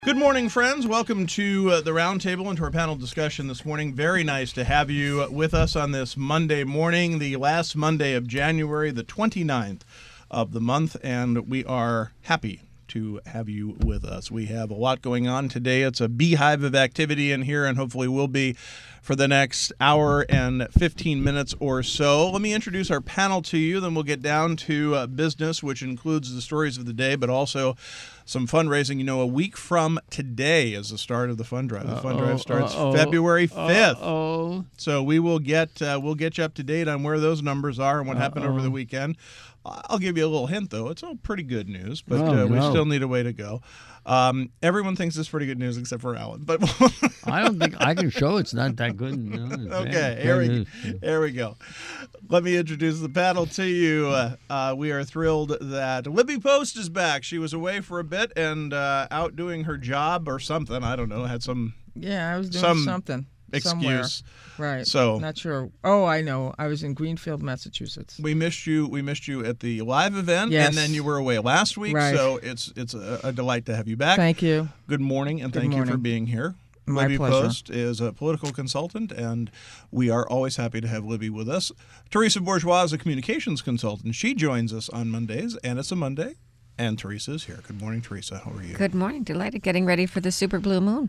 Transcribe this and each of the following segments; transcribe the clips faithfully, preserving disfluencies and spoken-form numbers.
Good morning, friends. Welcome to uh, the Roundtable and to our panel discussion this morning. Very nice to have you with us on this Monday morning, the last Monday of January, the twenty-ninth of the month, and we are happy to have you with us. We have a lot going on today. It's a beehive of activity in here, and hopefully will be for the next hour and fifteen minutes or so. Let me introduce our panel to you, then we'll get down to uh, business, which includes the stories of the day, but also some fundraising. You know, a week from today is the start of the fund drive. The fund Uh-oh, drive starts uh-oh, February fifth. Uh-oh. So we will get uh, we'll get you up to date on where those numbers are and what uh-oh. happened over the weekend. I'll give you a little hint, though. It's all pretty good news, but oh, uh, we no. still need a way to go. Um, everyone thinks it's pretty good news except for Alan. But I don't think I can show it's not that good. No, okay, bad, here, bad we, here we go. Let me introduce the panel to you. Uh, uh, we are thrilled that Libby Post is back. She was away for a bit and uh, out doing her job or something. I don't know. Had some Yeah, I was doing some something. excuse. Somewhere. Right. So not sure. Oh, I know. I was in Greenfield, Massachusetts. We missed you. We missed you at the live event, yes. and then you were away last week. Right. So it's it's a, a delight to have you back. Thank you. Good morning, and Good thank morning. you for being here. My Libby pleasure. Post is a political consultant, and we are always happy to have Libby with us. Teresa Bourgeois is a communications consultant. She joins us on Mondays, and it's a Monday, and Teresa is here. Good morning, Teresa. How are you? Good morning. Delighted. Getting ready for the super blue moon.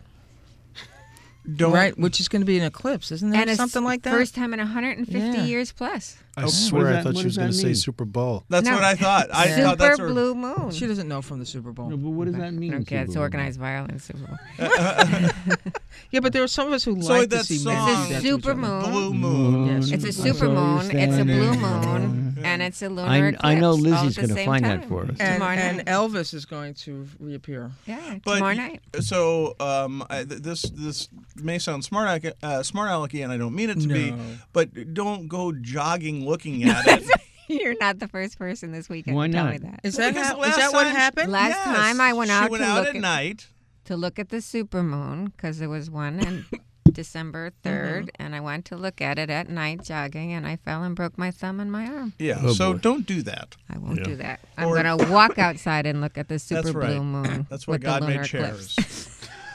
Don't, right, which is going to be an eclipse, isn't there? And it's something like that? First time in one hundred fifty Yeah. years plus. I Oh, swear what does I that- thought what she was does going to that say mean? Super Bowl. That's No. what I thought. I Super thought that's her, blue moon. She doesn't know from the Super Bowl. No, but what does that mean? Okay, it's Super Bowl? organized violence. Super Bowl. Yeah, but there are some of us who So like that to see song- men It's do a that to each super other. moon. Blue Moon. Yes. It's a I'm super so moon. It's a standing blue for- moon, and it's a lunar I, eclipse. I know all Lizzie's going to find that for us. And, Tomorrow and night. Elvis is going to reappear. Yeah, But tomorrow y- night. So um, I, th- this this may sound smart aleck, uh, smart alecky, and I don't mean it to be, No. but don't go jogging looking at it. You're not the first person this weekend Why to tell not? me that. Is that, Because hap- last is that what time- happened? Last Yes. time I went she out went to out look at at, night. to look at the super moon because there was one on December third, Mm-hmm. and I went to look at it at night jogging, and I fell and broke my thumb and my arm. Yeah, Oh, so boy. don't do that. I won't Yeah. do that. I'm Or- going to walk outside and look at the super That's right. blue moon. That's why with God the made lunar chairs. eclipse.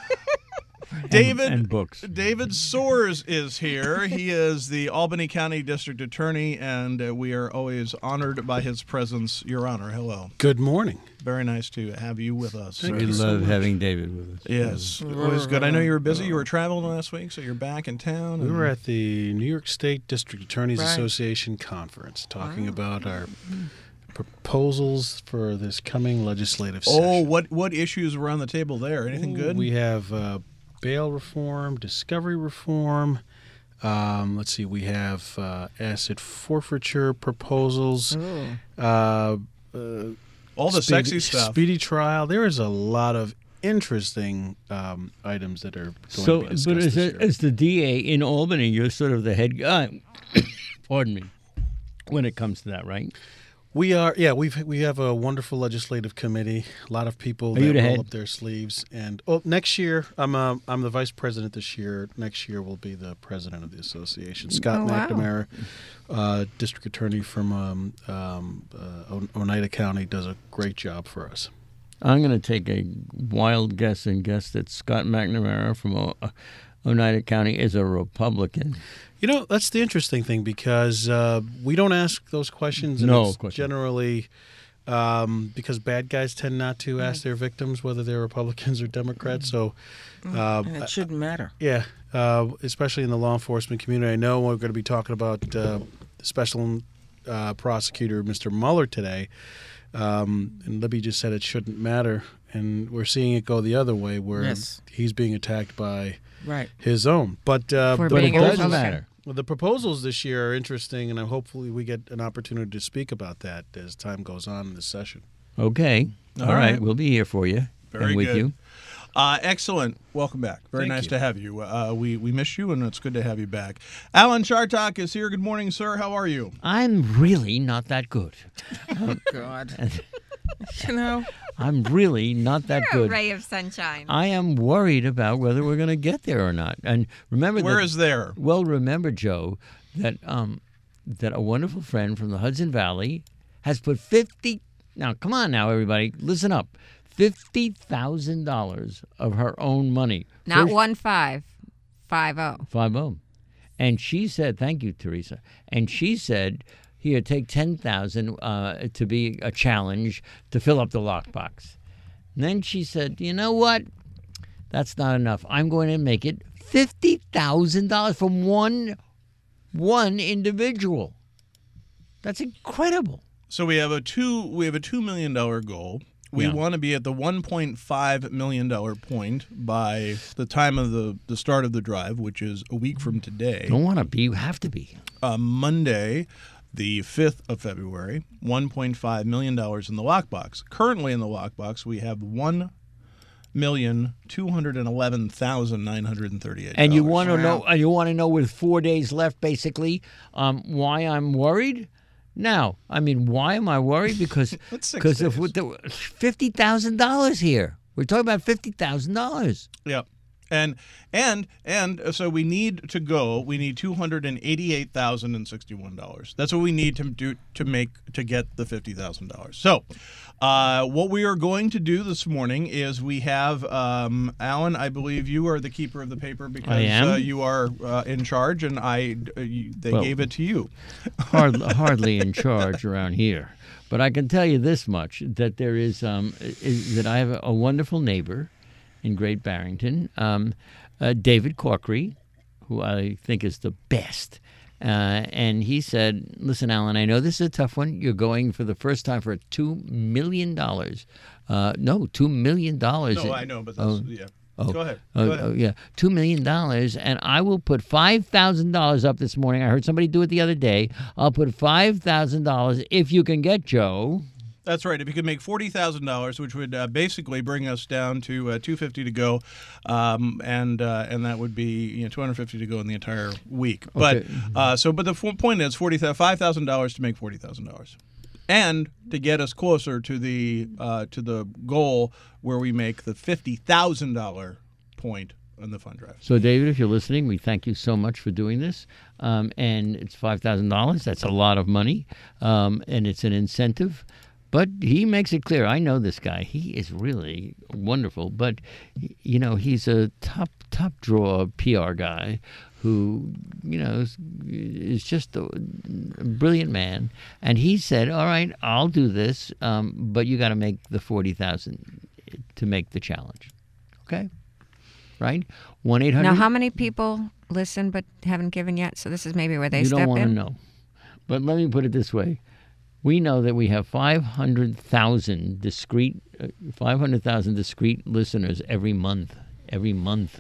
David and books. David Soares is here. He is the Albany County District Attorney, and uh, we are always honored by his presence. Your Honor, hello. Good morning. Very nice to have you with us. Thank sir. We you so love much. having David with us. Yes, always good. I know you were busy. You were traveling last week, so you're back in town. We and- were at the New York State District Attorneys Right. Association conference talking about our proposals for this coming legislative Oh, session. what what issues were on the table there? Anything Ooh, good? We have uh, bail reform, discovery reform. Um, let's see, we have uh, asset forfeiture proposals. Ooh. Uh, uh, All the speedy, sexy stuff. Speedy trial. There is a lot of interesting um, items that are going So, to be discussed but as, this a, year. as the D A in Albany, you're sort of the head guy. Pardon me. When it comes to that, right? We are, yeah. We've we have a wonderful legislative committee. A lot of people Are you that the roll head? up their sleeves. And oh, next year, I'm uh, I'm the vice president this year. Next year, will be the president of the association. Scott Oh, wow. McNamara, uh, district attorney from um, um, uh, On- Oneida County, does a great job for us. I'm going to take a wild guess and guess that Scott McNamara from o- uh, Oneida County is a Republican. You know, that's the interesting thing because uh, we don't ask those questions. And No, it's of course not. generally um, because bad guys tend not to ask their victims whether they're Republicans or Democrats. So, um, And it shouldn't matter. yeah, uh, especially in the law enforcement community. I know we're going to be talking about uh, the special uh, prosecutor, Mister Mueller, today. Um, and Libby just said it shouldn't matter. And we're seeing it go the other way where Yes. he's being attacked by Right. his own. But uh, For the But it being a proposals- doesn't Republican. matter. well, the proposals this year are interesting, and I hopefully we get an opportunity to speak about that as time goes on in this session. Okay. All All right. right. We'll be here for you. Very and with good. you. Uh, excellent. Welcome back. Very Thank nice you. to have you. Uh, we we miss you, and it's good to have you back. Alan Chartok is here. Good morning, sir. How are you? I'm really not that good. God. You know, I'm really not that You're a good. ray of sunshine. I am worried about whether we're going to get there or not. And remember Where that, is there? well, remember, Joe, that um, that a wonderful friend from the Hudson Valley has put fifty. Now, come on, now, everybody, listen up. fifty thousand dollars of her own money. Not First- one five, five oh. Five oh. And she said, thank you, Teresa. And she said, here, take ten thousand uh, to be a challenge to fill up the lockbox. And then she said, you know what? That's not enough. I'm going to make it fifty thousand dollars from one one individual. That's incredible. So we have a two we have a two million dollar goal. We Yeah. want to be at the one point five million dollar point by the time of the, the start of the drive, which is a week from today. Don't want to be, you have to be. Uh, Monday, the fifth of February, one point five million dollars in the lockbox. Currently in the lockbox, we have one million two hundred eleven thousand nine hundred thirty-eight. And you want to know, you want to know with four days left, basically, um, why I'm worried? Now, I mean, why am I worried? Because That's six because if days. with the fifty thousand dollars here, we're talking about fifty thousand dollars. Yeah. And and and uh, so we need to go. We need two hundred and eighty-eight thousand and sixty-one dollars. That's what we need to do to make to get the fifty thousand dollars. So, uh, what we are going to do this morning is we have um, Alan. I believe you are the keeper of the paper because I am. Uh, you are uh, in charge, and I uh, you, they Well, gave it to you. Hard, hardly in charge around here, but I can tell you this much: that there is, um, is that I have a, a wonderful neighbor in Great Barrington, um, uh, David Corkery, who I think is the best. Uh, and he said, listen, Alan, I know this is a tough one. You're going for the first time for two million dollars. Uh, no, two million dollars. No, I know, but that's, Oh. yeah. Oh, Go ahead. oh, Go ahead. oh, yeah, two million dollars, and I will put five thousand dollars up this morning. I heard somebody do it the other day. I'll put five thousand dollars if you can get Joe. That's right. If you could make forty thousand dollars, which would uh, basically bring us down to uh, two fifty to go, um, and uh, and that would be you know two hundred fifty to go in the entire week. But Okay. uh, so, but the f- point is forty five thousand dollars to make forty thousand dollars, and to get us closer to the uh, to the goal where we make the fifty thousand dollar point on the fund drive. So, David, if you're listening, we thank you so much for doing this. Um, and it's five thousand dollars. That's a lot of money, um, and it's an incentive. But he makes it clear. I know this guy. He is really wonderful. But, you know, he's a top, top draw P R guy who, you know, is, is just a brilliant man. And he said, all right, I'll do this, um, but you got to make the forty thousand dollars to make the challenge. Okay? Right? one eight hundred Now, how many people listen but haven't given yet? So this is maybe where they You step don't want to in. know. But let me put it this way. We know that we have five hundred thousand discrete, uh, five hundred thousand discrete listeners every month, every month.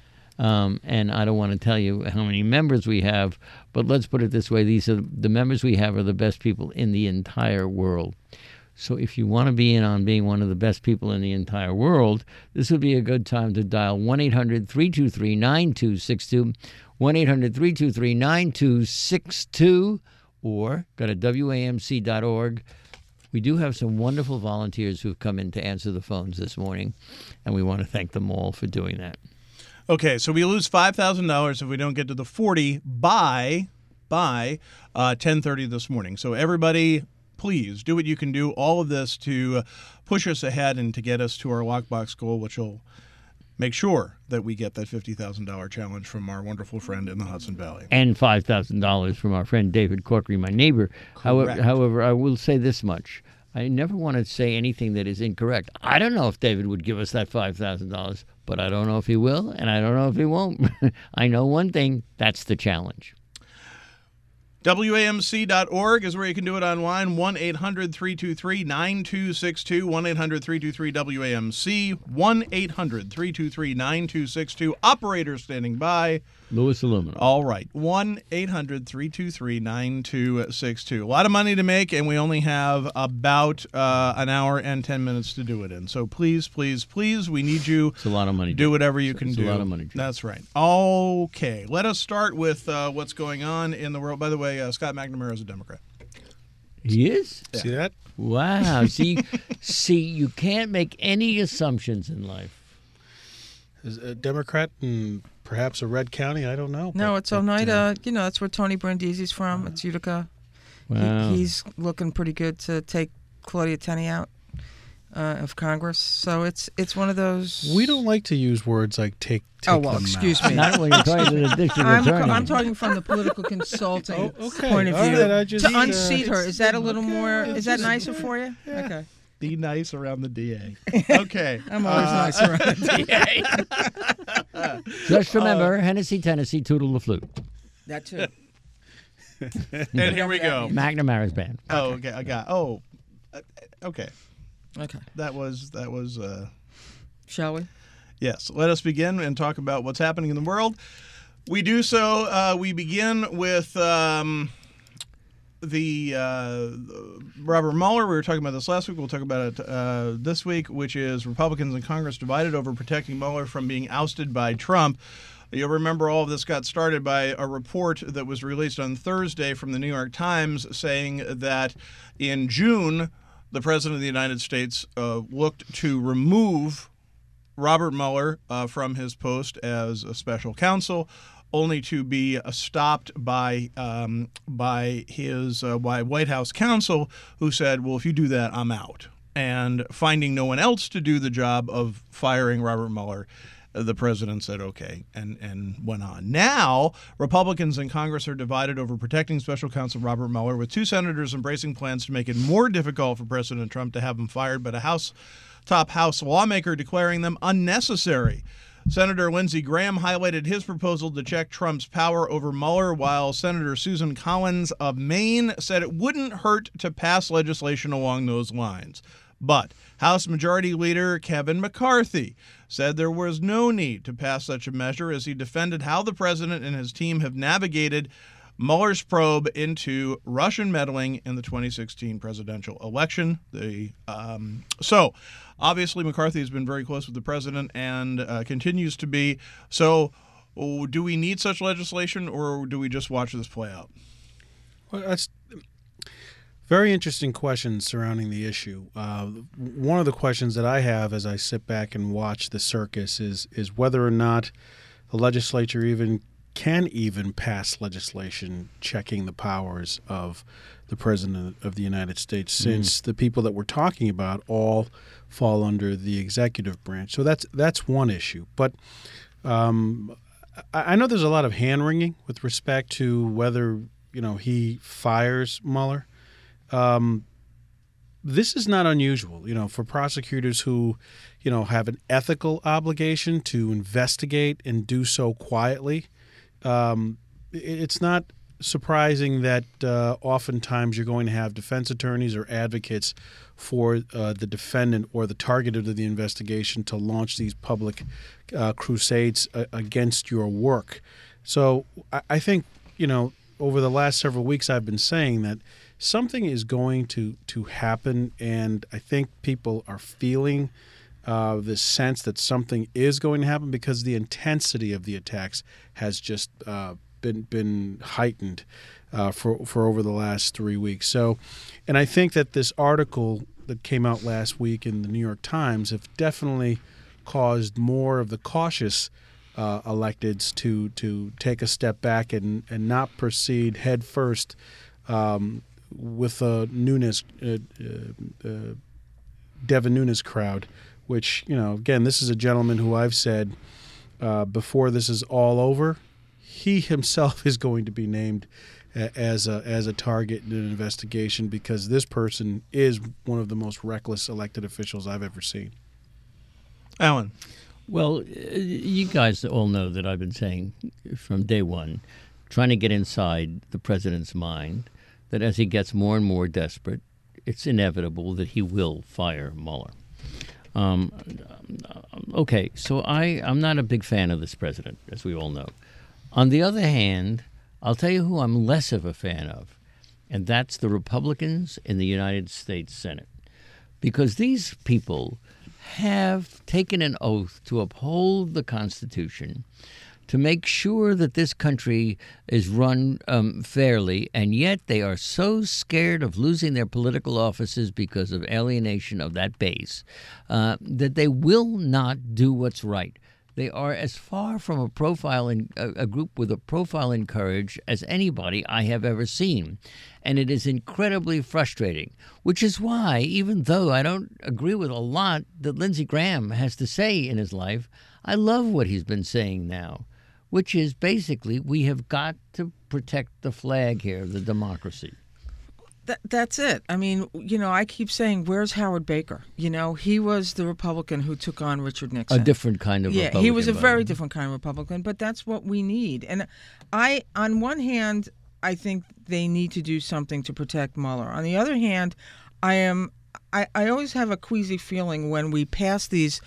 Um, and I don't want to tell you how many members we have, but let's put it this way. These are the members we have are the best people in the entire world. So if you want to be in on being one of the best people in the entire world, this would be a good time to dial one eight hundred three two three nine two six two, one eight hundred three two three nine two six two, or go to W A M C dot org. We do have some wonderful volunteers who've come in to answer the phones this morning, and we want to thank them all for doing that. Okay, so we lose five thousand dollars if we don't get to the forty by by uh, ten thirty this morning. So everybody, please do what you can do. All of this to push us ahead and to get us to our lockbox goal, which will make sure that we get that fifty thousand dollars challenge from our wonderful friend in the Hudson Valley. And five thousand dollars from our friend David Corkery, my neighbor. However, Correct. however, I will say this much. I never want to say anything that is incorrect. I don't know if David would give us that five thousand dollars, but I don't know if he will, and I don't know if he won't. I know one thing, that's the challenge. W A M C dot org is where you can do it online. one eight hundred three two three nine two six two, one eight hundred three two three W A M C, one eight hundred three two three nine two six two. Operator standing by. Lewis Aluminum. All right, one eight hundred three two three nine two six two. A lot of money to make, and we only have about uh, an hour and ten minutes to do it in. So please, please, please, we need you. It's a lot of money. Do whatever you can It's do. a lot of money, Joe. That's right. Okay, let us start with uh, what's going on in the world. By the way, uh, Scott McNamara is a Democrat. He is? See that? Wow. see, see, you can't make any assumptions in life. Is a Democrat and perhaps a red county? I don't know. No, but- it's but, Oneida. uh, You know, that's where Tony Brindisi's from. It's Utica. Wow. He, he's looking pretty good to take Claudia Tenney out. uh, of Congress. So it's it's one of those. We don't like to use words like take. take Oh well, them excuse out. me. Not when you're talking to the district I'm, attorney. I'm talking from the political consulting Oh, okay. point of All view. right, I just, to uh, unseat her, is that a little okay, more? it's Is that just- nicer for you? Yeah. Okay. Be nice around the D A. Okay. I'm always Uh, nice around the D A. Just remember, Hennessy, Tennessee, Toodle the Flute. That too. And here we go. McNamara's band. Oh, okay. I got. Oh, uh, okay. Okay. That was that was. Uh, Shall we? Yes, let us begin and talk about what's happening in the world. We do so. Uh, we begin with um, the uh, Robert Mueller. We were talking about this last week. We'll talk about it uh, this week, which is Republicans in Congress divided over protecting Mueller from being ousted by Trump. You'll remember all of this got started by a report that was released on Thursday from the New York Times saying that in June, the President of the United States uh, looked to remove Robert Mueller uh, from his post as a special counsel, only to be uh, stopped by um, by his uh, by White House counsel, who said, "Well, if you do that, I'm out." And finding no one else to do the job of firing Robert Mueller, the president said okay and, and went on. Now, Republicans in Congress are divided over protecting special counsel Robert Mueller, with two senators embracing plans to make it more difficult for President Trump to have him fired, but a House top House lawmaker declaring them unnecessary. Senator Lindsey Graham highlighted his proposal to check Trump's power over Mueller, while Senator Susan Collins of Maine said it wouldn't hurt to pass legislation along those lines. But House Majority Leader Kevin McCarthy said there was no need to pass such a measure, as he defended how the president and his team have navigated Mueller's probe into Russian meddling in the twenty sixteen presidential election. The um, so, obviously, McCarthy has been very close with the president and uh, continues to be. So, oh, do we need such legislation, or do we just watch this play out? Well, that's very interesting questions surrounding the issue. Uh, one of the questions that I have as I sit back and watch the circus is is whether or not the legislature even can even pass legislation checking the powers of the President of the United States, since mm. the people that we're talking about all fall under the executive branch. So that's that's one issue. But um, I, I know there's a lot of hand-wringing with respect to whether, you know, he fires Mueller. Um, this is not unusual, you know, for prosecutors who, you know, have an ethical obligation to investigate and do so quietly. Um, it's not surprising that uh, oftentimes you're going to have defense attorneys or advocates for uh, the defendant or the target of the investigation to launch these public uh, crusades uh, against your work. So I, I think, you know, over the last several weeks I've been saying that something is going to, to happen, and I think people are feeling uh, this sense that something is going to happen because the intensity of the attacks has just uh, been been heightened uh, for for over the last three weeks. So, and I think that this article that came out last week in the New York Times have definitely caused more of the cautious uh, electeds to to take a step back and, and not proceed head first um, with a Nunes, uh, uh, uh, Devin Nunes crowd, which, you know, again, this is a gentleman who I've said uh, before this is all over, he himself is going to be named as a as a target in an investigation, because this person is one of the most reckless elected officials I've ever seen. Alan. Well, you guys all know that I've been saying from day one, trying to get inside the president's mind, that as he gets more and more desperate, it's inevitable that he will fire Mueller. Um, okay, so I, I'm not a big fan of this president, as we all know. On the other hand, I'll tell you who I'm less of a fan of, and that's the Republicans in the United States Senate. Because these people have taken an oath to uphold the Constitution, to make sure that this country is run um, fairly, and yet they are so scared of losing their political offices because of alienation of that base uh, that they will not do what's right. They are as far from a profile in a, a group with a profile in courage as anybody I have ever seen. And it is incredibly frustrating, which is why, even though I don't agree with a lot that Lindsey Graham has to say in his life, I love what he's been saying now, which is basically we have got to protect the flag here, the democracy. That, that's it. I mean, you know, I keep saying, where's Howard Baker? You know, he was the Republican who took on Richard Nixon. A different kind of yeah, Republican. he was a by very the way. different kind of Republican, but that's what we need. And I, on one hand, I think they need to do something to protect Mueller. On the other hand, I am, I, I always have a queasy feeling when we pass these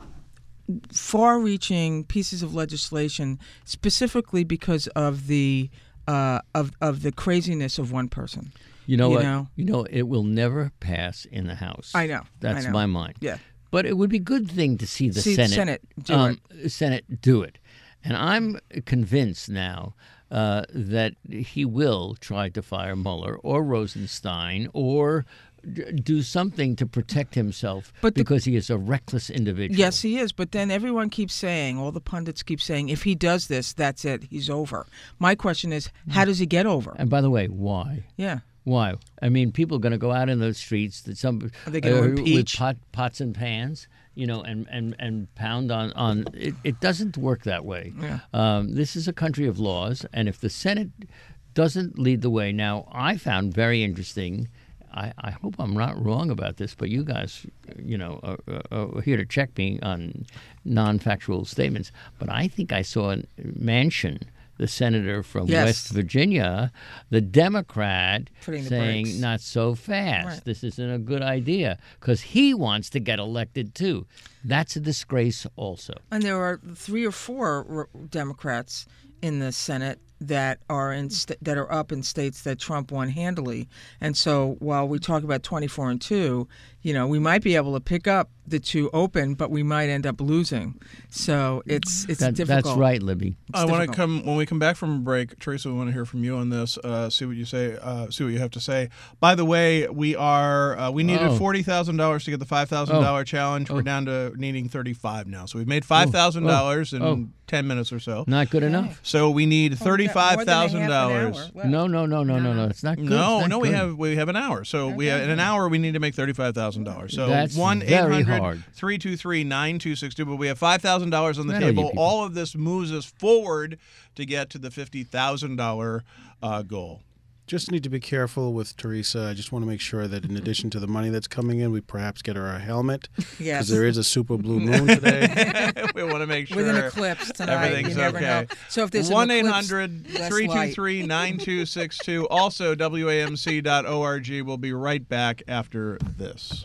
far-reaching pieces of legislation, specifically because of the uh, of of the craziness of one person. You know You what? know? You know, it will never pass in the House. I know. That's I know. my mind. Yeah. But it would be a good thing to see the See the Senate, Senate do um, Senate do it. And I'm convinced now uh, that he will try to fire Mueller or Rosenstein or d- do something to protect himself But the- because he is a reckless individual. Yes, he is. But then everyone keeps saying, all the pundits keep saying, if he does this, that's it. He's over. My question is, how does he get over? And by the way, why? Yeah. Why? I mean, people are going to go out in the streets that some Are they gonna uh, impeach? with pot, pots and pans, you know, and, and, and pound on on. It, it doesn't work that way. Yeah. Um, this is a country of laws, and if the Senate doesn't lead the way, now I found very interesting. I, I hope I'm not wrong about this, but you guys, you know, are, are, are here to check me on non-factual statements. But I think I saw a Manchin, the senator from Yes. West Virginia, the Democrat, Putting the saying brakes. not so fast. Right. This isn't a good idea because he wants to get elected too. That's a disgrace also. And there are three or four r- Democrats in the Senate that are in st- that are up in states that Trump won handily. And so while we talk about twenty-four and two, you know, we might be able to pick up the two open, but we might end up losing. So it's it's That, difficult. that's right, Libby. I want to difficult. come when we come back from break. Teresa, we want to hear from you on this. Uh, see what you say. Uh, see what you have to say. By the way, we are uh, we needed Oh. forty thousand dollars to get the five thousand dollar Oh. challenge. We're Oh. down to needing thirty five now. So we've made five thousand dollars in Oh. ten minutes or so. Not good enough. So we need Oh, we thirty got more five than a thousand half an dollars. hour left. No, no, no, no, no, no. It's not good. No, It's not no, we good. have we have an hour. So we have, in an hour we need to make thirty five thousand dollars. So That's one eight very hundred hard. three two three nine two six two. But we have five thousand dollars on the That'll you table. people. All of this moves us forward to get to the fifty thousand dollar uh, goal. Just need to be careful with Teresa. I just want to make sure that in addition to the money that's coming in, we perhaps get her a helmet. Yes. Because there is a super blue moon today. We want to make sure With an eclipse tonight. everything's you never okay. know. So if there's one an eight eclipse, hundred less three two light. three nine two six two. Also, W A M C dot org. We'll be right back after this.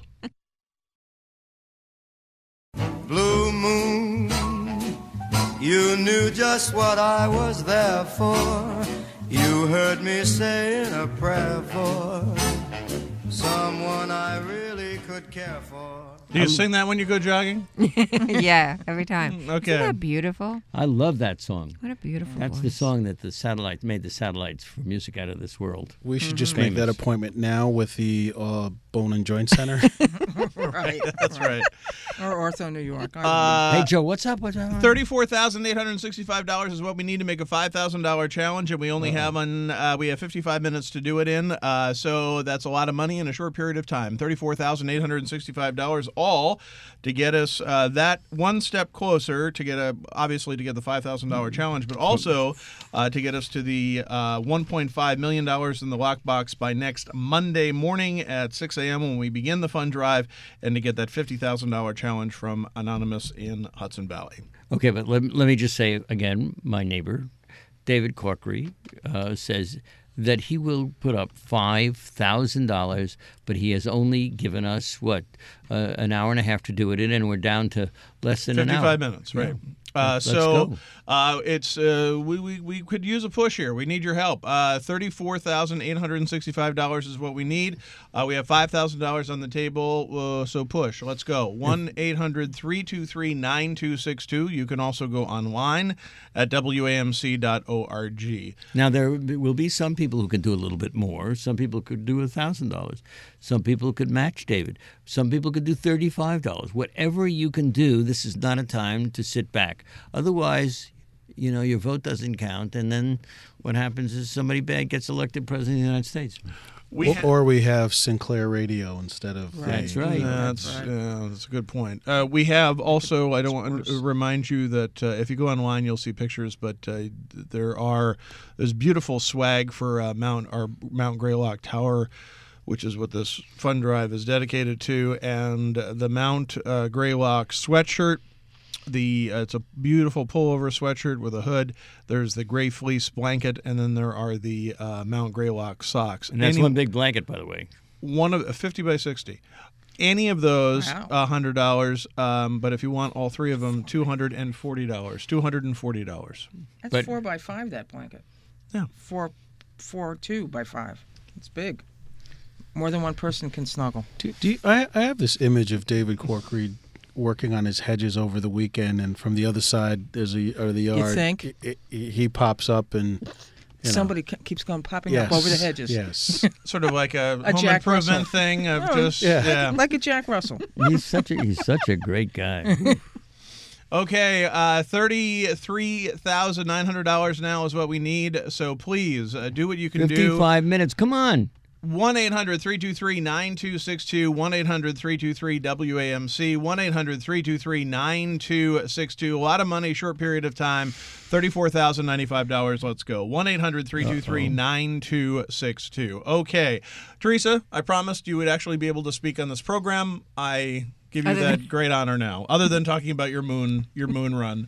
Blue moon, you knew just what I was there for. You heard me saying a prayer for someone I really could care for. Do you sing that when you go jogging? Yeah, every time. Okay. Isn't that beautiful? I love that song. What a beautiful That's the voice. song that the satellites made the satellites for music out of this world. We should just Famous. make that appointment now with the uh, Bone and Joint Center. Right. That's right. Or Ortho New York. I don't know. Uh, hey, Joe, what's up? What's up? Thirty-four thousand eight hundred sixty-five dollars is what we need to make a five thousand dollar challenge, and we only have on uh, we have fifty-five minutes to do it in. Uh, so that's a lot of money in a short period of time. Thirty-four thousand eight hundred sixty-five dollars, all to get us uh, that one step closer to get a obviously to get the five thousand dollar challenge, but also uh, to get us to the uh, one point five million dollars in the lockbox by next Monday morning at six a.m. when we begin the fund drive, and to get that fifty thousand dollar challenge from Anonymous in Hudson Valley. Okay, but let, let me just say again, my neighbor, David Corkery, uh, says that he will put up five thousand dollars, but he has only given us, what, uh, an hour and a half to do it in, and we're down to less than an hour. fifty-five minutes, right. Yeah. Uh, Let's so go. uh, it's uh, we, we we could use a push here. We need your help. Uh, Thirty-four thousand eight hundred sixty-five dollars is what we need. Uh, we have five thousand dollars on the table. Uh, so push. Let's go. One eight hundred three two three nine two six two. You can also go online at W A M C dot org. Now, there will be some people who can do a little bit more. Some people could do one thousand dollars. Some people could match David. Some people could do thirty-five dollars. Whatever you can do, this is not a time to sit back. Otherwise, you know, your vote doesn't count, and then what happens is somebody bad gets elected president of the United States. We or, ha- or we have Sinclair Radio instead of Right. That's right. That's Right. yeah, that's a good point. Uh, we have also. I don't want to remind you that uh, if you go online, you'll see pictures. But uh, there are there's beautiful swag for uh, Mount our Mount Greylock Tower, which is what this fund drive is dedicated to, and the Mount uh, Greylock sweatshirt. The uh, it's a beautiful pullover sweatshirt with a hood. There's the gray fleece blanket, and then there are the uh, Mount Greylock socks. And that's Any- one big blanket, by the way. one of a fifty by sixty. Any of those, Wow. a hundred dollars. Um, but if you want all three of them, two hundred and forty dollars. Two hundred and forty dollars. That's But- four by five, that blanket. Yeah. Four, four, two by five. It's big. More than one person can snuggle. Do, do you, I, I have this image of David Corkery working on his hedges over the weekend, and from the other side there's a or the yard. think? i- i- he pops up and you know, Somebody ke- keeps going popping yes, up over the hedges. Yes. Sort of like a, A home Jack improvement Russell. thing of Oh, just yeah. yeah. Like a Jack Russell. He's such a he's such a great guy. Okay, uh, thirty-three thousand nine hundred dollars now is what we need. So please uh, do what you can do. Fifty-five minutes. Come on. one eight hundred three two three nine two six two, one eight hundred three two three W A M C, one eight hundred three two three nine two six two. A lot of money, short period of time, thirty-four thousand ninety-five dollars. Let's go. one eight hundred three two three nine two six two. Okay. Teresa, I promised you would actually be able to speak on this program. I give you Other that than- great honor now, other than talking about your moon, your moon run.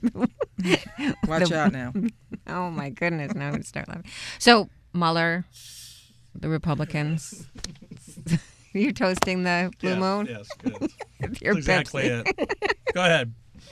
Watch out now. Oh my goodness! Now I'm gonna start laughing. So Mueller, the Republicans, you're toasting the blue yes, moon. Yes, good. With your That's exactly Pepsi. it. Go ahead.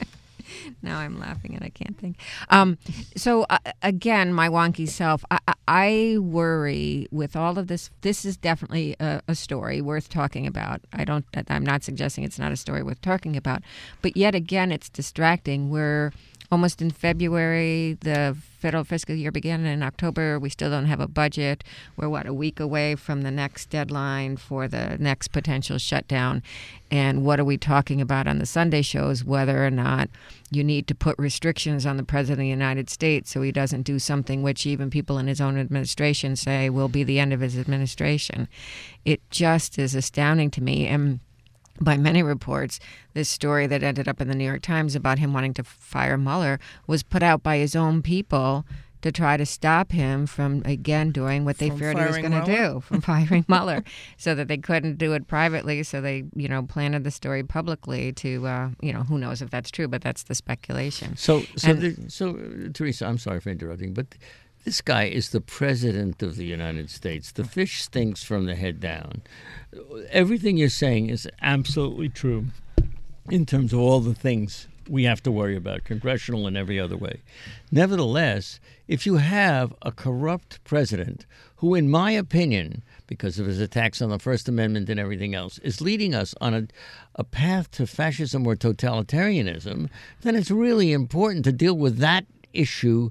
Now I'm laughing and I can't think. Um, so uh, again, my wonky self, I, I- I worry with all of this. This is definitely a, a story worth talking about. I don't. I'm not suggesting it's not a story worth talking about, but yet again, it's distracting. We're almost in February. The federal fiscal year began in October. We still don't have a budget. We're, what, a week away from the next deadline for the next potential shutdown. And what are we talking about on the Sunday shows? Whether or not you need to put restrictions on the President of the United States so he doesn't do something which even people in his own administration say will be the end of his administration. It just is astounding to me. And by many reports, this story that ended up in the New York Times about him wanting to fire Mueller was put out by his own people to try to stop him from, again, doing what they From feared he was firing going to Mueller? do, from firing Mueller, so that they couldn't do it privately. So they, you know, planted the story publicly to, uh, you know, who knows if that's true, but that's the speculation. So, so, And- the, so, uh, Teresa, I'm sorry for interrupting, but this guy is the president of the United States. The fish stinks from the head down. Everything you're saying is absolutely true in terms of all the things we have to worry about, congressional and every other way. Nevertheless, if you have a corrupt president who, in my opinion, because of his attacks on the First Amendment and everything else, is leading us on a, a path to fascism or totalitarianism, then it's really important to deal with that issue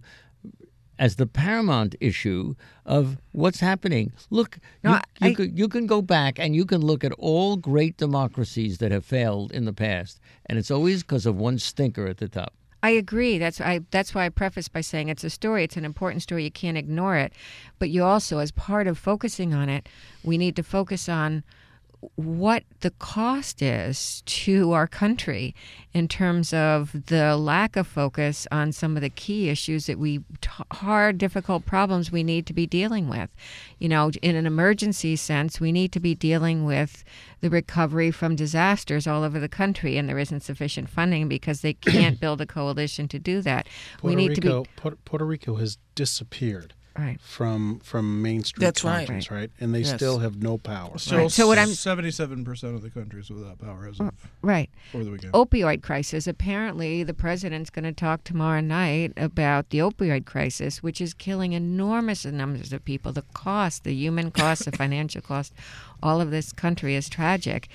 as the paramount issue of what's happening. Look, No, you, you, I- could, you can go back and you can look at all great democracies that have failed in the past, and it's always because of one stinker at the top. I agree. That's I. That's why I preface by saying it's a story. It's an important story. You can't ignore it. But you also, as part of focusing on it, we need to focus on what the cost is to our country in terms of the lack of focus on some of the key issues that we t- hard, difficult problems we need to be dealing with. You know, in an emergency sense, we need to be dealing with the recovery from disasters all over the country, and there isn't sufficient funding because they can't build a coalition to do that. Puerto we need Rico, to Puerto, Puerto Rico has disappeared be right. from from Main Street That's right. conscience, right. And they Yes. still have no power. So, Right. So what I'm- seventy-seven percent of the country's without power as of Right. over the weekend. Opioid crisis. Apparently, the president's going to talk tomorrow night about the opioid crisis, which is killing enormous numbers of people. The cost, the human cost, the financial cost, all of this country is tragic.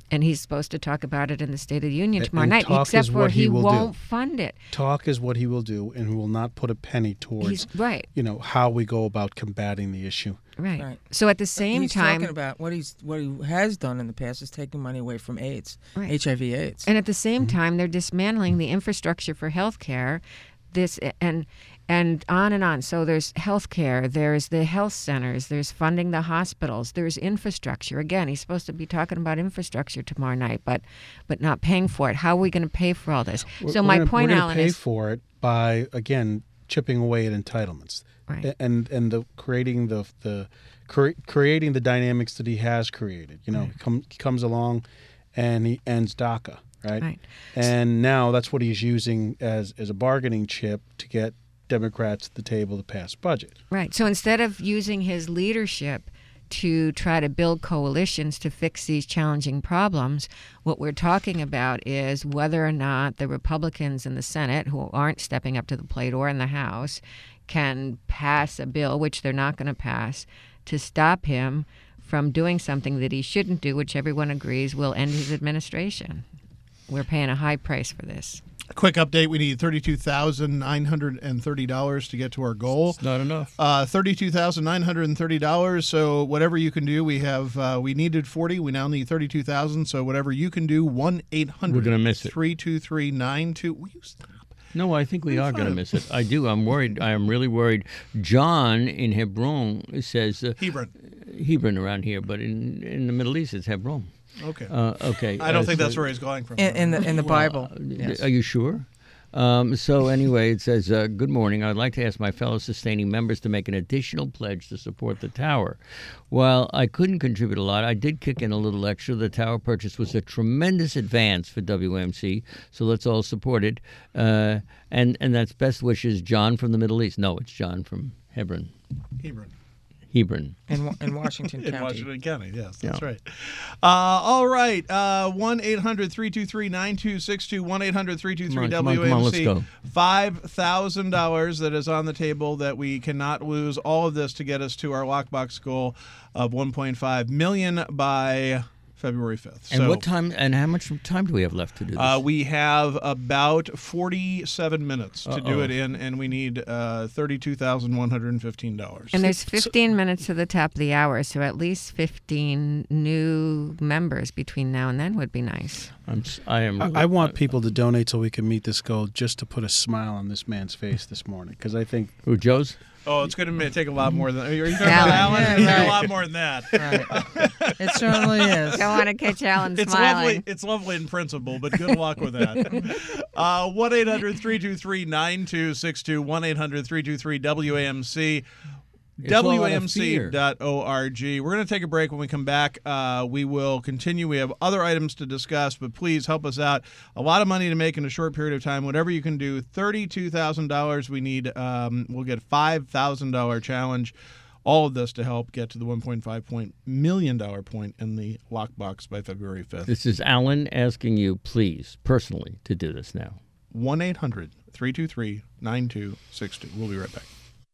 And he's supposed to talk about it in the State of the Union tomorrow and night, talk except is for what he, he will won't do. fund it. Talk is what he will do, and he will not put a penny towards, He's right. you know, how we go about combating the issue. Right. Right. So at the same he's time, talking about what he's what he has done in the past is taking money away from AIDS, Right. H I V AIDS. and at the same time, they're dismantling the infrastructure for health care. This and and on and on. So there's health care, there's the health centers, there's funding the hospitals, there's infrastructure. Again, he's supposed to be talking about infrastructure tomorrow night, but but not paying for it. How are we going to pay for all this? We're- so we're my gonna, point, we're gonna Alan, pay is for it by again chipping away at entitlements, Right. A- and and the creating the the cre- creating the dynamics that he has created. You know, he, come, he comes along, and he ends DACA, right? Right. And now that's what he's using as as a bargaining chip to get Democrats at the table to pass budget. Right. So instead of using his leadership to try to build coalitions to fix these challenging problems, what we're talking about is whether or not the Republicans in the Senate, who aren't stepping up to the plate, or in the House, can pass a bill, which they're not going to pass, to stop him from doing something that he shouldn't do, which everyone agrees will end his administration. We're paying a high price for this. A quick update: we need thirty-two thousand nine hundred and thirty dollars to get to our goal. It's not enough. Uh, thirty-two thousand nine hundred and thirty dollars. So whatever you can do, we have uh, we needed forty. We now need thirty-two thousand. So whatever you can do, one eight hundred. We're gonna miss it. Three two three nine two. Will you stop? No, I think we You're are going to fine. miss it. I do. I'm worried. I am really worried. John in Hebron says uh, Hebron. Hebron around here, but in in the Middle East it's Hebron. Okay. Uh, okay. I don't uh, think so- that's where he's going from. in, in the in the Bible. Uh, Yes. Are you sure? Um, so anyway, it says, uh, good morning. I'd like to ask my fellow sustaining members to make an additional pledge to support the tower. While I couldn't contribute a lot, I did kick in a little extra. The tower purchase was a tremendous advance for W M C, so let's all support it. Uh, and, and that's best wishes, John from the Middle East. No, it's John from Hebron. Hebron. Hebron. in, Wa- in Washington In County. Washington County, yes, that's Yeah. right. Uh, all right, uh, one eight hundred three two three nine two six two, one eight hundred three two three Come on, come on, come on, let's W A M go. C. five thousand dollars that is on the table that we cannot lose. All of this to get us to our lockbox goal of one point five million dollars by February fifth. And so, what time, and how much time do we have left to do this? Uh, we have about forty-seven minutes to do Uh-oh. it in, and we need uh, thirty-two thousand one hundred fifteen dollars. And there's fifteen minutes to the top of the hour, so at least fifteen new members between now and then would be nice. I'm, s- I am. I, I want people to donate so we can meet this goal, just to put a smile on this man's face this morning, because I think Who, Joe's? Oh, it's going to take a lot more than. Are you talking Alan. about Alan? Yeah, It's gonna take right. a lot more than that. Right. It certainly is. Don't want to catch Alan It's smiling. lovely. It's lovely in principle, but good luck with that. Uh, one eight hundred three two three nine two six two. One eight hundred three two three W A M C. It's all out of W A M C fear. dot org. We're going to take a break. When we come back, uh, we will continue. We have other items to discuss, but please help us out. A lot of money to make in a short period of time. Whatever you can do, thirty-two thousand dollars. We need, um, we'll get a five thousand dollars challenge. All of this to help get to the one point five million dollars point in the lockbox by February fifth. This is Alan asking you, please, personally, to do this now. one eight hundred three two three nine two six two. We'll be right back.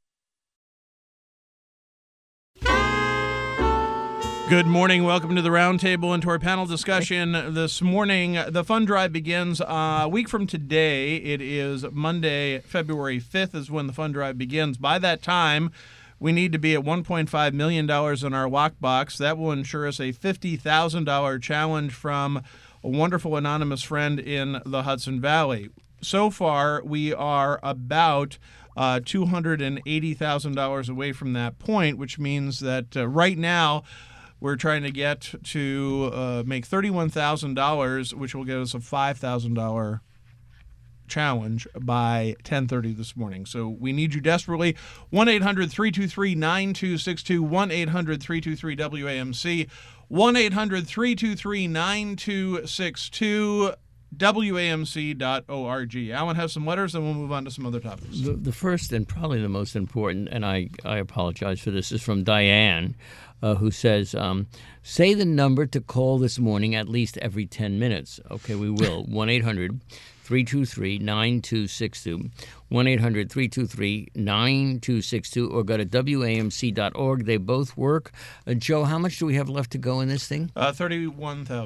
Good morning. Welcome to the roundtable and to our panel discussion this morning. The fund drive begins uh, a week from today. It is Monday, February fifth is when the fund drive begins. By that time, we need to be at one point five million dollars in our lockbox. That will ensure us a fifty thousand dollars challenge from a wonderful anonymous friend in the Hudson Valley. So far, we are about uh, two hundred eighty thousand dollars away from that point, which means that uh, right now, we're trying to get to uh, make thirty-one thousand dollars, which will get us a five thousand dollars challenge by ten thirty this morning. So we need you desperately. one eight hundred three two three nine two six two, one eight hundred three two three W A M C, one eight hundred three two three nine two six two, W A M C dot org. Alan has some letters, and we'll move on to some other topics. The, the first and probably the most important, and I, I apologize for this, is from Diane, uh, who says, um, say the number to call this morning at least every ten minutes. Okay, we will. one eight hundred three two three nine two six two, one eight hundred three two three nine two six two, or go to W A M C dot org. They both work. Uh, Joe, how much do we have left to go in this thing? Uh, thirty-one thousand.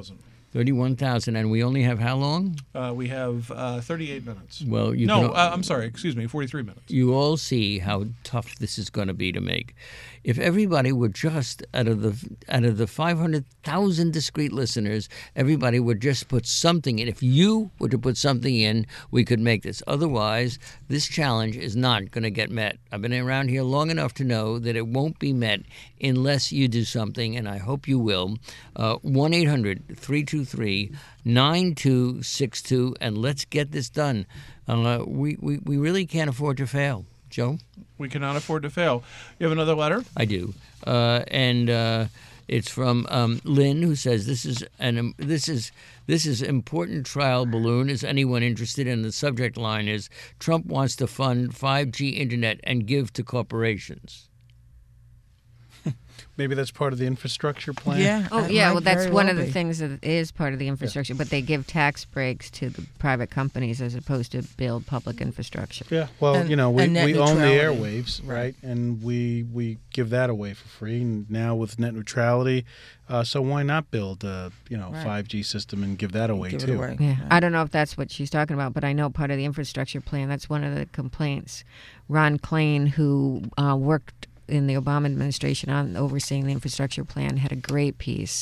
thirty-one thousand, and we only have how long? Uh, we have uh, thirty-eight minutes. Well, you no, can, uh, I'm sorry. Excuse me, forty-three minutes. You all see how tough this is going to be to make. If everybody would just, out of the out of the five hundred thousand discrete listeners, everybody would just put something in. If you were to put something in, we could make this. Otherwise, this challenge is not going to get met. I've been around here long enough to know that it won't be met unless you do something, and I hope you will. Uh, one eight hundred three two three nine two six two, and let's get this done. Uh, we, we, we really can't afford to fail. Joe? We cannot afford to fail. You have another letter? I do, uh, and uh, it's from um, Lynn, who says this is an um, this is this is important trial balloon. Is anyone interested? And the subject line is Trump wants to fund five G internet and give to corporations. Maybe that's part of the infrastructure plan. Yeah. Oh, it yeah. might Well, that's very one well of the be. things that is part of the infrastructure, but they give tax breaks to the private companies as opposed to build public infrastructure. Yeah, well, And- you know, we, and net we own the neutrality. airwaves, right? And we we give that away for free. And now with net neutrality, uh, so why not build a you know Right. five G system and give that away Give too? it away. Yeah, I don't know if that's what she's talking about, but I know part of the infrastructure plan, that's one of the complaints. Ron Klain, who uh, worked in the Obama administration on overseeing the infrastructure plan, had a great piece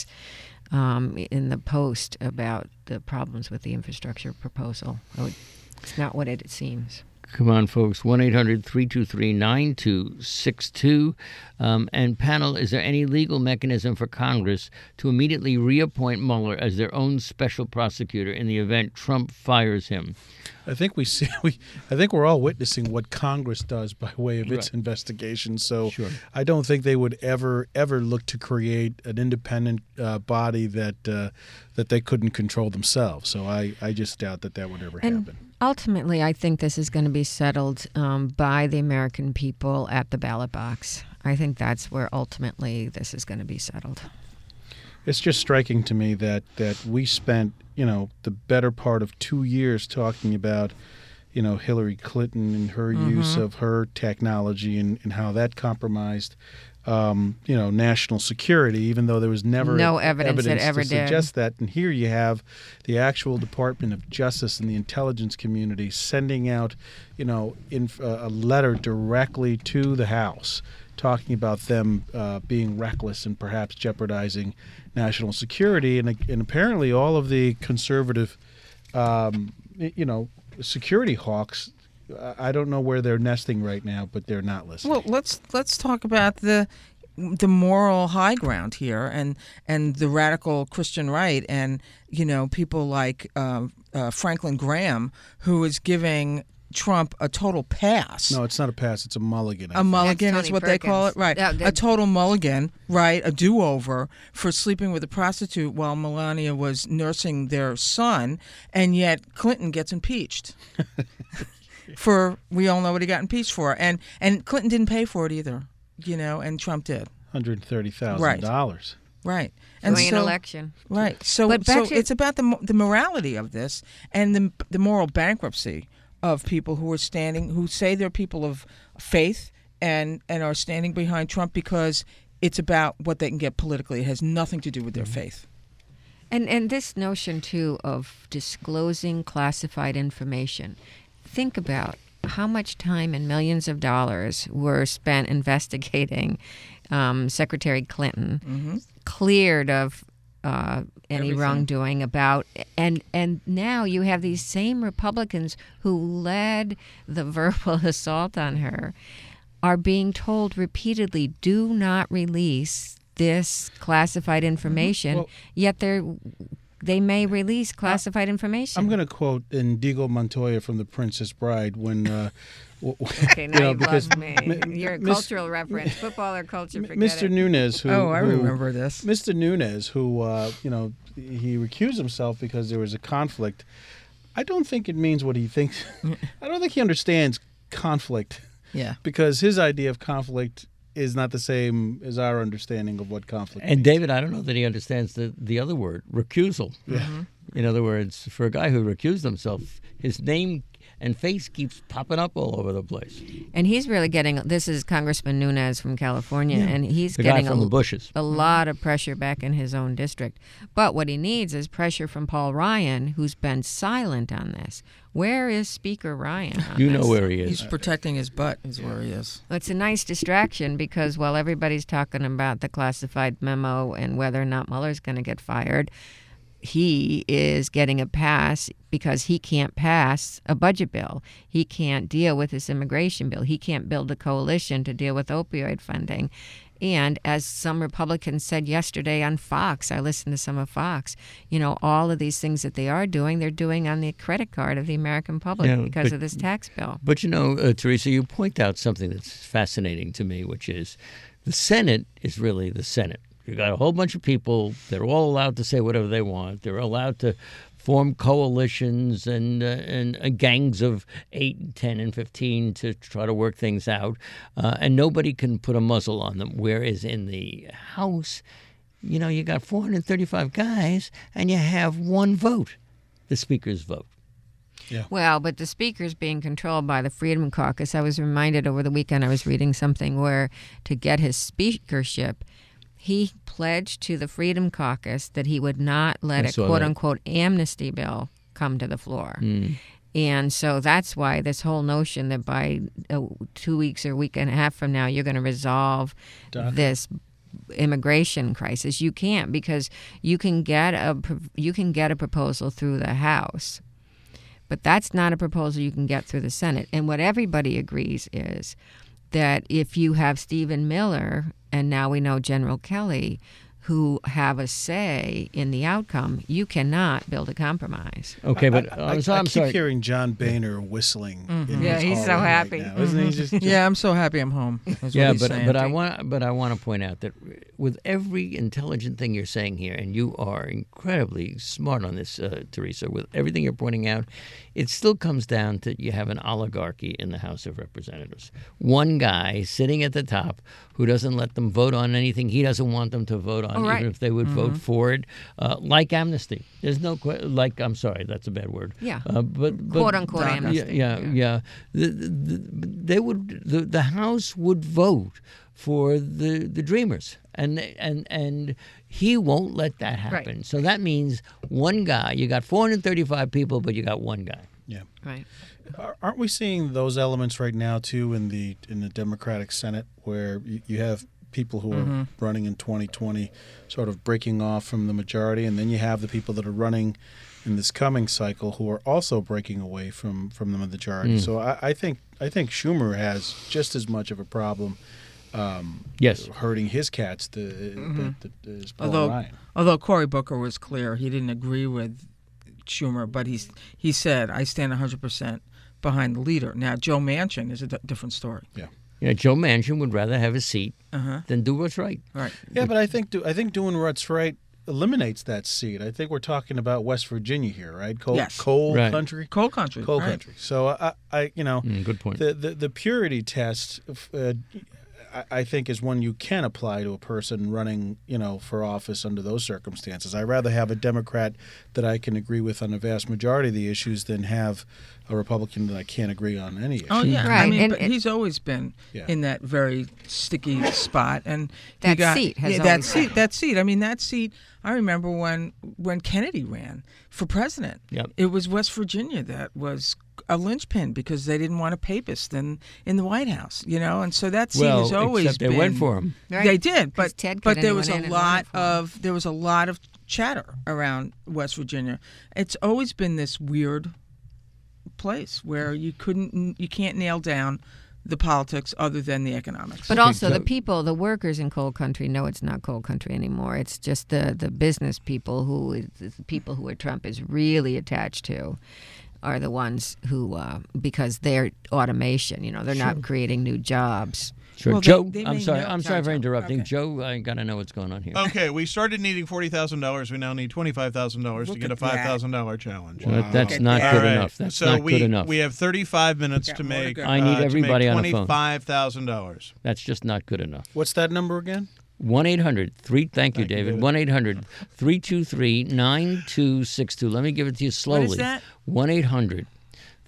um, in the Post about the problems with the infrastructure proposal. Oh, it's not what it seems. Come on, folks. one eight hundred three two three nine two six two. Um, and panel, is there any legal mechanism for Congress to immediately reappoint Mueller as their own special prosecutor in the event Trump fires him? I think we see we. I think we're all witnessing what Congress does by way of its Right. investigation. So Sure. I don't think they would ever ever look to create an independent uh, body that uh, that they couldn't control themselves. So I, I just doubt that that would ever And happen. ultimately, I think this is going to be settled um, by the American people at the ballot box. I think that's where ultimately this is going to be settled. It's just striking to me that, that we spent, you know, the better part of two years talking about, you know, Hillary Clinton and her use of her technology and, and how that compromised, um, you know, national security, even though there was never No evidence that ever to did. suggest that. And here you have the actual Department of Justice and the intelligence community sending out, you know, in, uh, a letter directly to the House talking about them uh, being reckless and perhaps jeopardizing national security. And, and apparently all of the conservative, um, you know, security hawks, I don't know where they're nesting right now, but they're not listening. Well, let's let's talk about the the moral high ground here, and and the radical Christian right, and you know people like uh, uh, Franklin Graham, who is giving Trump a total pass. No, it's not a pass. It's a mulligan. I A think. mulligan That's is Tony what they call it, Perkins. right? Yeah, they- A total mulligan, right? A do-over for sleeping with a prostitute while Melania was nursing their son, and yet Clinton gets impeached. For we all know what he got impeached for, and and Clinton didn't pay for it either, you know, and Trump did, one hundred thirty thousand Right. dollars. right? And Doing so, an election. right? So, But back so to- it's about the mo- the morality of this and the the moral bankruptcy of people who are standing, who say they're people of faith and and are standing behind Trump because it's about what they can get politically. It has nothing to do with their faith. And and this notion too of disclosing classified information. Think about how much time and millions of dollars were spent investigating um, Secretary Clinton, cleared of uh, any Everything. wrongdoing about, and and now you have these same Republicans who led the verbal assault on her are being told repeatedly, do not release this classified information, Well- yet they're they may release classified information. I'm going to quote Indigo Montoya from The Princess Bride when. Uh, w- Okay, now you know, you've because lost me. M- You're a Mis- cultural reference. Football or culture, forget Mister it. Nunes, who Oh, I who- remember this. Mister Nunes, who uh, you know, he recused himself because there was a conflict. I don't think it means what he thinks. I don't think he understands conflict Yeah. because his idea of conflict is not the same as our understanding of what conflict And means. David, I don't know that he understands the, the other word, recusal. Yeah. In other words, for a guy who recused himself, his name and face keeps popping up all over the place. And he's really getting, this is Congressman Nunes from California, and he's The guy getting from a, the bushes. a lot of pressure back in his own district. But what he needs is pressure from Paul Ryan, who's been silent on this. Where is Speaker Ryan on You this? know where he is. He's protecting his butt, is where he is. Well, it's a nice distraction because while everybody's talking about the classified memo and whether or not Mueller's going to get fired, he is getting a pass because he can't pass a budget bill. He can't deal with this immigration bill. He can't build a coalition to deal with opioid funding. And as some Republicans said yesterday on Fox, I listened to some of Fox, you know, all of these things that they are doing, they're doing on the credit card of the American public Yeah, because but- of this tax bill. But you know, uh, Teresa, you point out something that's fascinating to me, which is the Senate is really the Senate. You got a whole bunch of people. They're all allowed to say whatever they want. They're allowed to form coalitions and uh, and uh, gangs of eight, and ten, and fifteen to try to work things out, uh, and nobody can put a muzzle on them. Whereas in the House, you know, you got four hundred thirty-five guys, and you have one vote, the Speaker's vote. Well, but the speaker's being controlled by the Freedom Caucus. I was reminded over the weekend, I was reading something where to get his speakership, he pledged to the Freedom Caucus that he would not let I a saw that. quote-unquote amnesty bill come to the floor. And so that's why this whole notion that by uh, two weeks or a week and a half from now, you're going to resolve this immigration crisis. You can't, because you can get a pro- you can get a proposal through the House, but that's not a proposal you can get through the Senate. And what everybody agrees is that if you have Stephen Miller and now we know General Kelly, who have a say in the outcome, you cannot build a compromise. Okay, but I, I'm, so, I I'm keep sorry. hearing John Boehner whistling. in Yeah, his he's so hallway right happy. now, isn't he? Just, Yeah, I'm so happy I'm home. That's what Yeah, he's but saying. but I want but I want to point out that with every intelligent thing you're saying here, and you are incredibly smart on this, uh, Teresa, with everything you're pointing out, it still comes down to you have an oligarchy in the House of Representatives. One guy sitting at the top who doesn't let them vote on anything he doesn't want them to vote on, Oh, right. even if they would vote for it, uh, like amnesty. There's no que- like. I'm sorry, that's a bad word. Yeah. uh, but, but Quote unquote DACA. amnesty. Yeah, yeah, yeah. The, the, the, they would the, the House would vote for the the Dreamers, and and and he won't let that happen. Right. So that means one guy. You got four hundred thirty-five people, but you got one guy. yeah. Right. Ar- Aren't we seeing those elements right now too in the in the Democratic Senate, where you, you have people who Mm-hmm. are running in twenty twenty, sort of breaking off from the majority, and then you have the people that are running in this coming cycle who are also breaking away from, from the majority. So I, I think I think Schumer has just as much of a problem. Um, Yes. hurting his cats to, that, that is Paul although Ryan. although Cory Booker was clear, he didn't agree with Schumer, but he's he said, I stand one hundred percent behind the leader. Now, Joe Manchin is a d- different story. Yeah, Joe Manchin would rather have a seat Uh-huh. than do what's right. Right. Yeah, but I think do, I think doing what's right eliminates that seat. I think we're talking about West Virginia here, right? Coal, Yes. coal Right. country. Coal country. Coal right. country. So I, I, you know, Mm, good point. the, the the purity test, uh, I, I think, is one you can apply to a person running, you know, for office under those circumstances. I'd rather have a Democrat that I can agree with on the vast majority of the issues than have a Republican that I can't agree on any issue. Oh yeah, I Right, mean, and- but and- he's always been Yeah. in that very sticky spot, and he That got, seat has yeah, that always seat. That seat. I mean, that seat. I remember when when Kennedy ran for president. Yep. It was West Virginia that was a linchpin because they didn't want a papist in in the White House, you know, and so that seat well, has always except they been. went for him. Right. They did, 'Cause but Ted but Kennedy there was went a in and lot voted for him. of there was a lot of chatter around West Virginia. It's always been this weird place where you couldn't you can't nail down the politics other than the economics. But Okay, also so- the people, the workers in coal country know it's not coal country anymore. It's just the, the business people who, the people who are Trump is really attached to are the ones who, uh, because they're automation, you know, they're not creating new jobs. Sure, Well, they- Joe. they I'm may sorry. know- I'm sorry, sorry for Joe. interrupting, Okay. Joe. I gotta know what's going on here. Okay, we started needing forty thousand dollars. We now need twenty-five thousand dollars to Look get a at that. five thousand dollars challenge. Well, that- that's Wow. not All good right, enough. That's so not we, good enough. We have thirty-five minutes Got to more to make. go. I need uh, everybody to on make the phone. twenty-five thousand dollars. That's just not good enough. What's that number again? one eight hundred three Thank you, Thank you, David. David. one eight hundred three two three nine two six two. Let me give it to you slowly. that? one eight hundred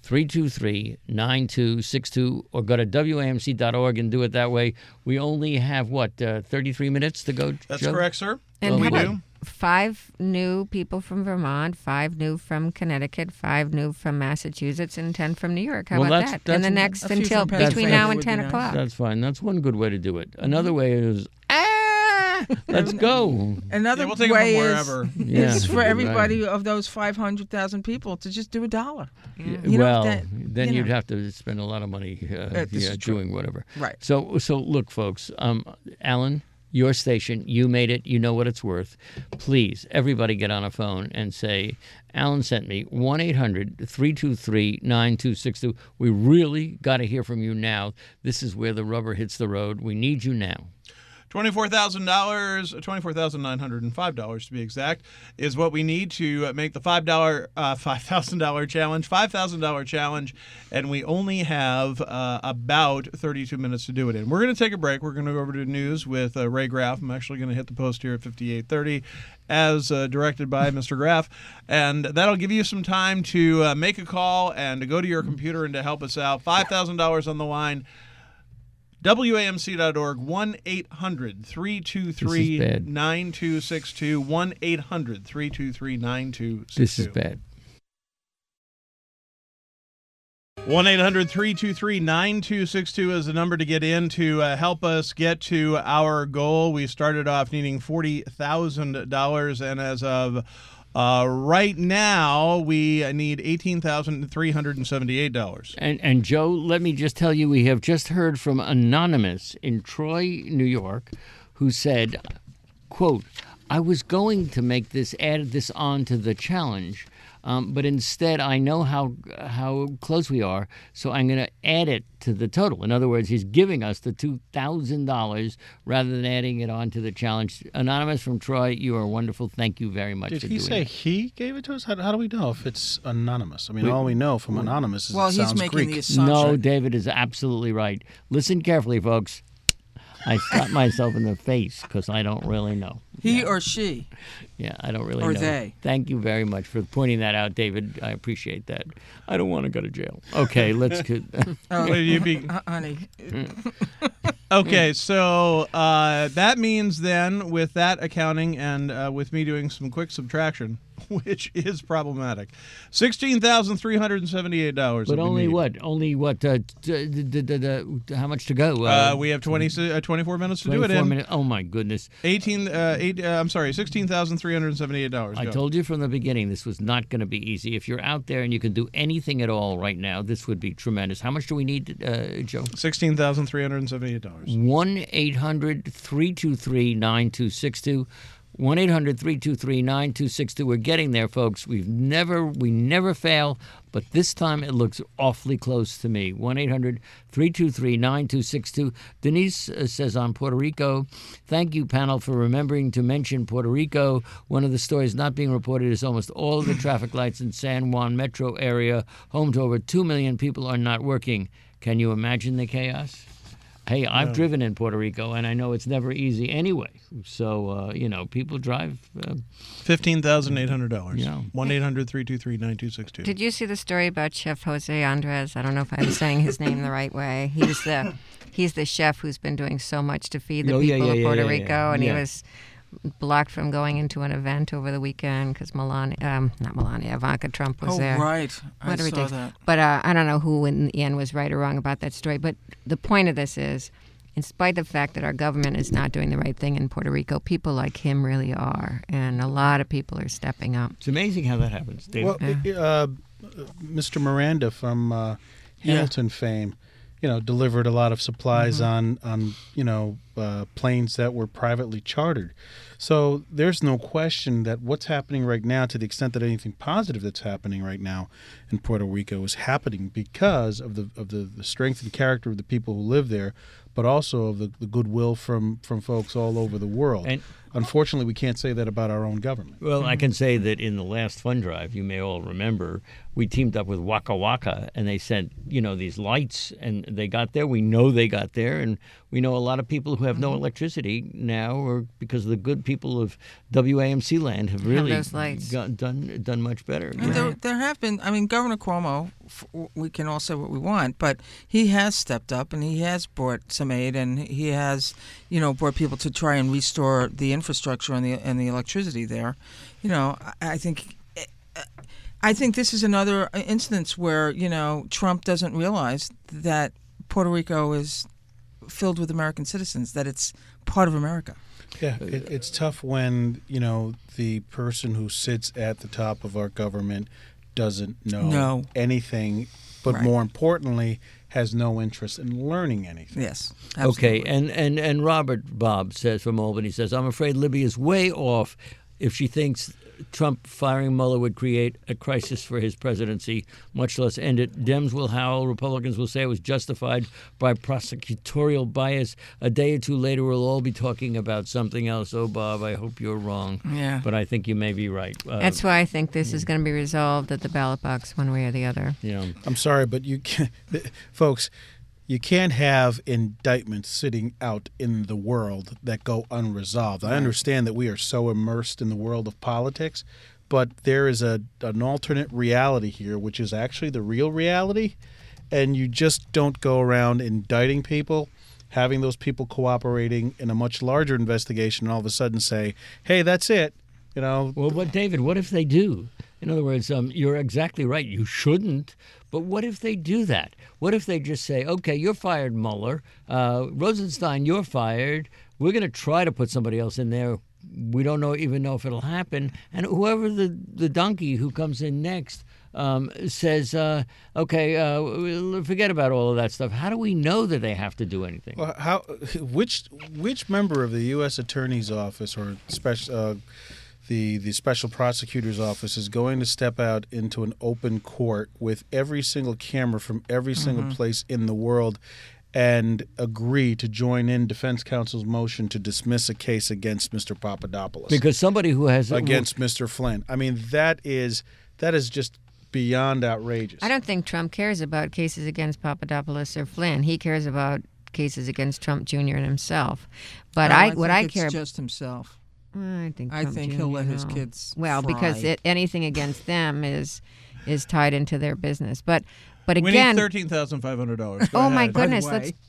three two three, nine two six two, or go to W A M C dot org and do it that way. We only have, what, uh, thirty-three minutes to go, That's Joe? correct, sir. And we how about do. five new people from Vermont, five new from Connecticut, five new from Massachusetts, and ten from New York. How Well, about that's- that? that's- and the next A few until from between Pennsylvania now and would be ten nice. o'clock. That's fine. That's one good way to do it. Another way is, ah, let's go. Another Yeah, we'll take them way from is, wherever. Yeah, is for right. everybody of those five hundred thousand people to just do a dollar. Yeah, You know, well, that- then you you'd know. have to spend a lot of money uh, Uh, this yeah, is true. doing whatever. Right. So, so look, folks. Um, Alan, your station, you made it. You know what it's worth. Please, everybody, get on a phone and say, "Alan sent me one eight hundred three two three nine two six two." We really got to hear from you now. This is where the rubber hits the road. We need you now. twenty-four thousand dollars, twenty-four thousand nine hundred five dollars to be exact, is what we need to make the five dollars, uh, five thousand dollars challenge, five thousand dollars challenge, and we only have uh, about thirty-two minutes to do it in. We're going to take a break. We're going to go over to news with uh, Ray Graff. I'm actually going to hit the post here at fifty-eight thirty as uh, directed by Mister Graff, and that'll give you some time to uh, make a call and to go to your computer and to help us out. five thousand dollars on the line. W A M C dot org, one eight hundred three two three nine two six two, one eight hundred three two three nine two six two. This is bad. one eight hundred three two three nine two six two is the number to get in to uh, help us get to our goal. We started off needing forty thousand dollars, and as of Uh, right now, we need eighteen thousand three hundred seventy-eight dollars. And and Joe, let me just tell you, we have just heard from Anonymous in Troy, New York, who said, quote, "I was going to make this, add this on to the challenge, um, but instead I know how how close we are, so I'm going to add it to the total." In other words, he's giving us the two thousand dollars rather than adding it on to the challenge. Anonymous from Troy, you are wonderful. Thank you very much Did for he doing say it. he gave it to us? How, how do we know if it's anonymous? I mean, We- all we know from anonymous is Well, it he's sounds making Greek. the assumption. No, David is absolutely right. Listen carefully, folks. I shot myself in the face because I don't really know. He yeah. or she. Yeah, I don't really or know. they. Thank you very much for pointing that out, David. I appreciate that. I don't want to go to jail. Okay, let's get. Oh, Will you be- uh, honey. Okay, so uh, that means then, with that accounting and uh, with me doing some quick subtraction, which is problematic, sixteen thousand three hundred seventy-eight dollars. But only what? Only what? Uh, d- d- d- d- d- how much to go? Uh, we have twenty, uh, twenty-four minutes to do it twenty-four in. minutes. Oh my goodness! Eighteen, uh, eight. Uh, I'm sorry, sixteen thousand three hundred seventy-eight dollars. I told you from the beginning this was not going to be easy. If you're out there and you can do anything at all right now, this would be tremendous. How much do we need, uh, Joe? Sixteen thousand three hundred seventy-eight dollars. one eight hundred three two three nine two six two. one eight hundred three two three nine two six two. We're getting there, folks. We've never, we never fail, but this time it looks awfully close to me. one eight hundred three two three nine two six two. Denise uh, says on Puerto Rico, "Thank you, panel, for remembering to mention Puerto Rico. One of the stories not being reported is almost all of the traffic lights in San Juan metro area, home to over two million people, are not working. Can you imagine the chaos?" Hey, I've No. driven in Puerto Rico, and I know it's never easy anyway. So, uh, you know, people drive. Uh, Fifteen thousand eight hundred dollars. Yeah. One eight hundred three two three nine two six two. Did you see the story about Chef Jose Andres? I don't know if I'm saying his name the right way. He's the he's the chef who's been doing so much to feed the Oh, yeah, people yeah, of yeah, Puerto yeah, Rico, yeah. and Yeah. he was blocked from going into an event over the weekend because Melania, um, not Melania, Ivanka Trump was Oh, there. right. I What a saw ridiculous- that. But uh, I don't know who in the end was right or wrong about that story. But the point of this is, in spite of the fact that our government is not doing the right thing in Puerto Rico, people like him really are. And a lot of people are stepping up. it's amazing how that happens, David. Well, Yeah. uh, Mister Miranda from uh, Hamilton fame, you know, delivered a lot of supplies on, on you know, uh, planes that were privately chartered. So there's no question that what's happening right now, to the extent that anything positive that's happening right now in Puerto Rico is happening because of the of the, the strength and character of the people who live there, but also of the, the goodwill from, from folks all over the world. And- Unfortunately, we can't say that about our own government. Well, I can say that in the last fund drive, you may all remember, we teamed up with Waka Waka, and they sent, you know, these lights, and they got there. We know they got there, and we know a lot of people who have no electricity now, or because the good people of W A M C land have really those lights. got, done done much better. And Yeah. there, there have been, I mean, Governor Cuomo, f- we can all say what we want, but he has stepped up and he has brought some aid, and he has, you know, brought people to try and restore the infrastructure and the and the electricity there. You know, I, I think. I think this is another instance where, you know, Trump doesn't realize that Puerto Rico is filled with American citizens, that it's part of America. Yeah, it, it's tough when, you know, the person who sits at the top of our government doesn't know No. anything, but Right. more importantly, has no interest in learning anything. Yes. Okay, absolutely. and, and, and Robert Bob says from Albany says, I'm afraid Libby is way off if she thinks Trump firing Mueller would create a crisis for his presidency, much less end it. Dems will howl. Republicans will say it was justified by prosecutorial bias. A day or two later, we'll all be talking about something else. Oh, Bob, I hope you're wrong. Yeah. But I think you may be right. Uh, That's why I think this is going to be resolved at the ballot box one way or the other. you know, I'm sorry, but you can't, folks, you can't have indictments sitting out in the world that go unresolved. I understand that we are so immersed in the world of politics, but there is a an alternate reality here, which is actually the real reality, and you just don't go around indicting people, having those people cooperating in a much larger investigation, and all of a sudden say, hey, that's it. You know, Well, but David, what if they do? In other words, um, you're exactly right. You shouldn't. But what if they do that? What if they just say, okay, you're fired, Mueller. Uh, Rosenstein, you're fired. We're going to try to put somebody else in there. We don't know even know if it'll happen. And whoever the, the donkey who comes in next um, says, uh, okay, uh, forget about all of that stuff. How do we know that they have to do anything? Well, how which which member of the U S Attorney's Office or special uh, the the special prosecutor's office is going to step out into an open court with every single camera from every single Mm-hmm. place in the world and agree to join in defense counsel's motion to dismiss a case against Mister Papadopoulos, Because somebody who has against Mister Flynn? I mean, that is that is just beyond outrageous. I don't think Trump cares about cases against Papadopoulos or Flynn. He cares about cases against Trump Junior and himself. But No, I, think what I it's care just himself. I think I Trump think he'll Junior let his no. kids Well, because fry. it, anything against them is is tied into their business. But but We again, need thirteen thousand five hundred dollars. oh my By the goodness, way. that's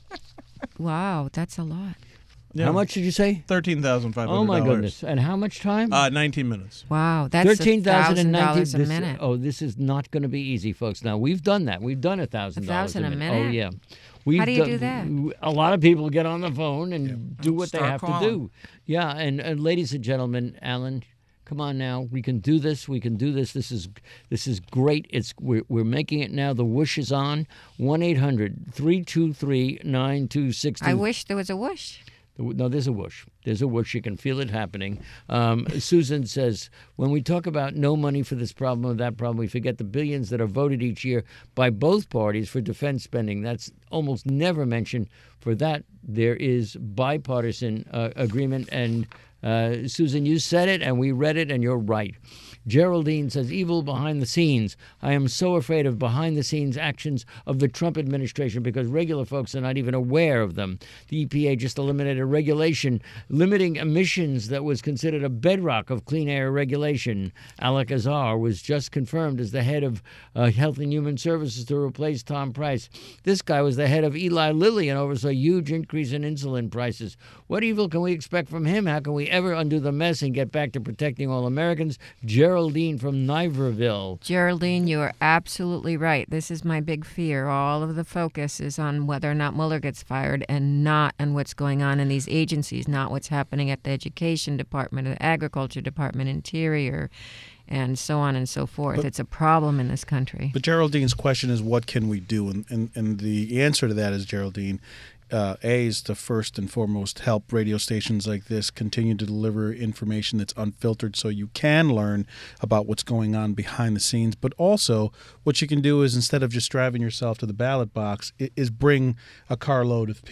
wow, that's a lot. Yeah. How much did you say? Thirteen thousand five hundred. Oh, my goodness. And how much time? Uh, Nineteen minutes. Wow, that's Thirteen thousand thousand and nineteen dollars a this- minute. Oh, this is not going to be easy, folks. Now we've done that. We've done a thousand dollars thousand a Oh minute? yeah. We've How do you done- do that? A lot of people get on the phone and do what they Start have to calling. do. Yeah, and, and ladies and gentlemen, Alan, come on now. We can do this. We can do this. This is this is great. It's we're we're making it now. The whoosh is on. one eight hundred three two three nine two six two. I wish there was a whoosh. No, there's a whoosh. There's a whoosh. You can feel it happening. Um, Susan says, when we talk about no money for this problem or that problem, we forget the billions that are voted each year by both parties for defense spending. That's almost never mentioned. For that, there is bipartisan uh, agreement. And uh, Susan, you said it, and we read it, and you're right. Geraldine says, evil behind the scenes. I am so afraid of behind-the-scenes actions of the Trump administration because regular folks are not even aware of them. The E P A just eliminated a regulation limiting emissions that was considered a bedrock of clean air regulation. Alec Azar was just confirmed as the head of uh, Health and Human Services to replace Tom Price. This guy was the head of Eli Lilly and oversaw a huge increase in insulin prices. What evil can we expect from him? How can we ever undo the mess and get back to protecting all Americans? Geraldine from Niverville. Geraldine, you are absolutely right. This is my big fear. All of the focus is on whether or not Mueller gets fired and not on what's going on in these agencies, not what's happening at the Education Department, the Agriculture Department, Interior, and so on and so forth. But- it's a problem in this country. But Geraldine's question is, what can we do? And, and, and the answer to that is, Geraldine, uh, A, is to first and foremost help radio stations like this continue to deliver information that's unfiltered so you can learn about what's going on behind the scenes. But also, what you can do is, instead of just driving yourself to the ballot box, i- is bring a carload of people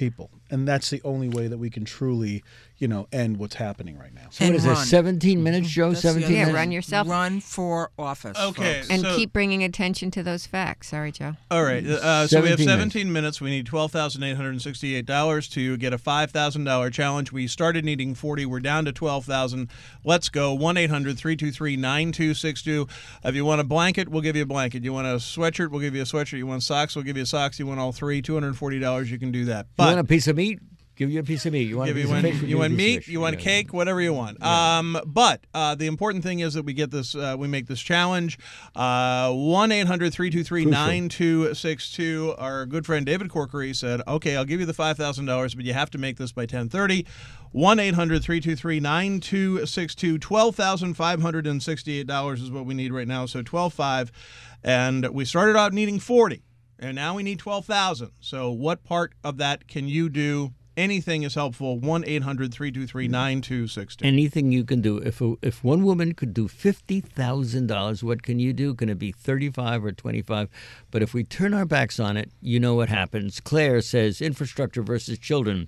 and that's the only way that we can truly, you know, end what's happening right now. So what And is that, run. seventeen minutes, Joe? That's the seventeen other Yeah, minutes? run yourself. Run for office. Okay. folks. And So- keep bringing attention to those facts. Sorry, Joe. All right. Uh, so we have seventeen seventeen minutes. We need twelve thousand eight hundred sixty-eight dollars to get a five thousand dollars challenge. We started needing forty. We're down to twelve thousand dollars. Let's go. one eight hundred three two three nine two six two. If you want a blanket, we'll give you a blanket. You want a sweatshirt, we'll give you a sweatshirt. You want socks, we'll give you socks. You want all three, two hundred forty dollars, you can do that. You But want a piece of meat? Give you a piece of meat. You want Give a you piece want, of fish? We'll you give want a piece of meat, fish. you want Yeah. cake, whatever you want. Um, but uh, the important thing is that we get this, uh, we make this challenge. Uh, one eight hundred three two three nine two six two. Our good friend David Corkery said, okay, I'll give you the five thousand dollars, but you have to make this by ten thirty. one eight hundred three two three nine two six two. twelve thousand five hundred sixty-eight dollars is what we need right now, so twelve five. And we started out needing forty, and now we need twelve thousand. So what part of that can you do? Anything is helpful. one eight hundred three two three nine two six two. Anything you can do. If a, if one woman could do fifty thousand dollars, what can you do? Can it be thirty-five or twenty-five? But if we turn our backs on it, you know what happens. Claire says, infrastructure versus children.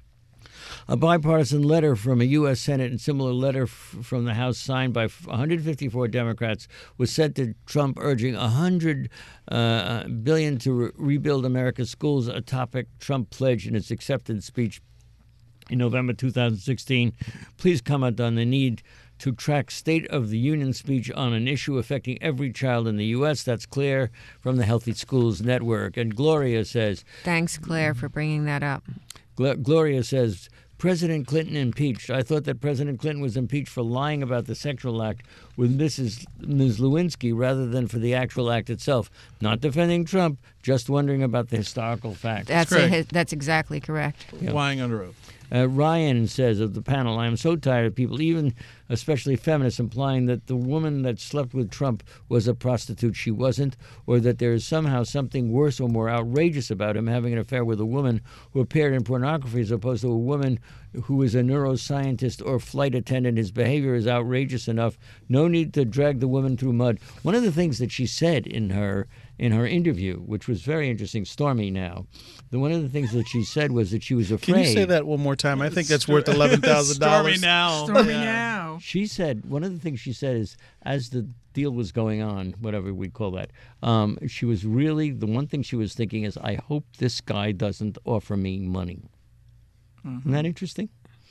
A bipartisan letter from a U S Senate and similar letter f- from the House signed by one hundred fifty-four Democrats was sent to Trump urging one hundred uh, billion dollars to re- rebuild America's schools, a topic Trump pledged in its acceptance speech in November two thousand sixteen. Please comment on the need to track State of the Union speech on an issue affecting every child in the U S. That's Claire from the Healthy Schools Network. And Gloria says, Thanks, Claire, for bringing that up. Gl- Gloria says, President Clinton impeached. I thought that President Clinton was impeached for lying about the sexual act with Missus Miz Lewinsky rather than for the actual act itself. Not defending Trump, just wondering about the historical facts. That's correct. a, that's exactly correct. Lying under oath. Uh, Ryan says of the panel, I am so tired of people, even especially feminists, implying that the woman that slept with Trump was a prostitute. She wasn't, or that there is somehow something worse or more outrageous about him having an affair with a woman who appeared in pornography as opposed to a woman who is a neuroscientist or flight attendant. His behavior is outrageous enough. No need to drag the woman through mud. One of the things that she said in her in her interview, which was very interesting, Stormy now, the one of the things that she said was that she was afraid. Can you say that one more time? I think that's worth eleven thousand dollars. Stormy now. Stormy Yeah. now. She said, one of the things she said is, as the deal was going on, whatever we call that, um, she was really, the one thing she was thinking is, I hope this guy doesn't offer me money. Mm-hmm. Isn't that interesting?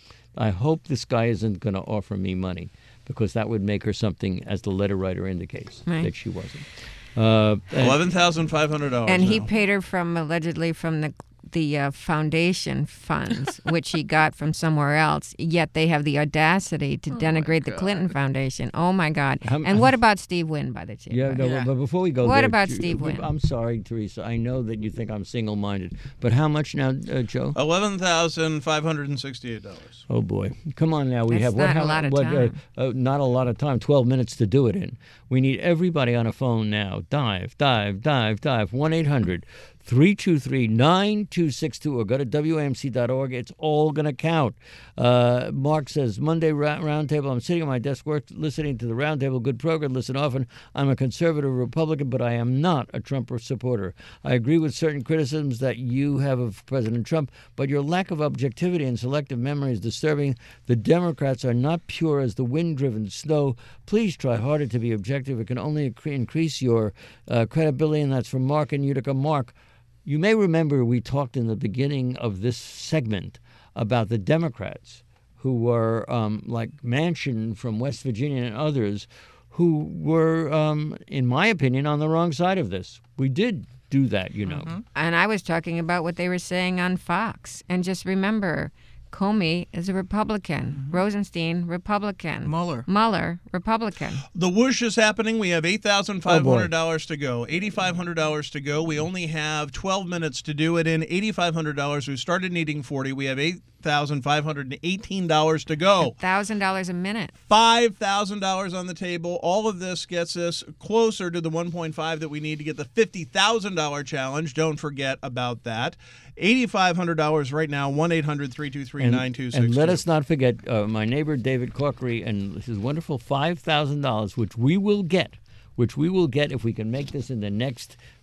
I hope this guy isn't going to offer me money, because that would make her something, as the letter writer indicates, Right. that she wasn't. Uh, and- eleven thousand five hundred dollars. And he now. paid her from allegedly from the the uh, foundation funds, which he got from somewhere else. Yet they have the audacity to denigrate the Clinton Foundation. Oh my God! Um, And what about Steve Wynn, by the way? Yeah, no, Yeah. but before we go What there, about Ju- Steve Wynn? I'm sorry, Teresa. I know that you think I'm single-minded, but how much now, uh, Joe? eleven thousand five hundred sixty-eight dollars. Oh boy! Come on now. We That's have what? not a how- lot of what, time. Uh, uh, not a lot of time. Twelve minutes to do it in. We need everybody on a phone now. Dive, dive, dive, dive. One eight hundred three two three nine two six two or go to W A M C dot org. It's all going to count. Uh, Mark says, Monday ra- roundtable. I'm sitting at my desk work, listening to the roundtable. Good program. Listen often. I'm a conservative Republican, but I am not a Trump supporter. I agree with certain criticisms that you have of President Trump, but your lack of objectivity and selective memory is disturbing. The Democrats are not pure as the wind-driven snow. Please try harder to be objective. It can only incre- increase your uh, credibility, and that's from Mark in Utica. Mark, you may remember we talked in the beginning of this segment about the Democrats who were um, like Manchin from West Virginia and others who were, um, in my opinion, on the wrong side of this. We did do that, you know. And I was talking about what they were saying on Fox. And just remember, Comey is a Republican. Rosenstein, Republican. Mueller. Mueller, Republican. The whoosh is happening. We have eight thousand five hundred dollars to go. eight thousand five hundred dollars to go. We only have twelve minutes to do it in. eight thousand five hundred dollars. We started needing forty. We have eight thousand five hundred eighteen dollars to go. one thousand dollars a minute. five thousand dollars on the table. All of this gets us closer to the one point five that we need to get the fifty thousand dollars challenge. Don't forget about that. eight thousand five hundred dollars right now, one eight hundred three two three nine two six two. And let us not forget uh, my neighbor David Corkery and his wonderful five thousand dollars, which we will get, which we will get if we can make this in the next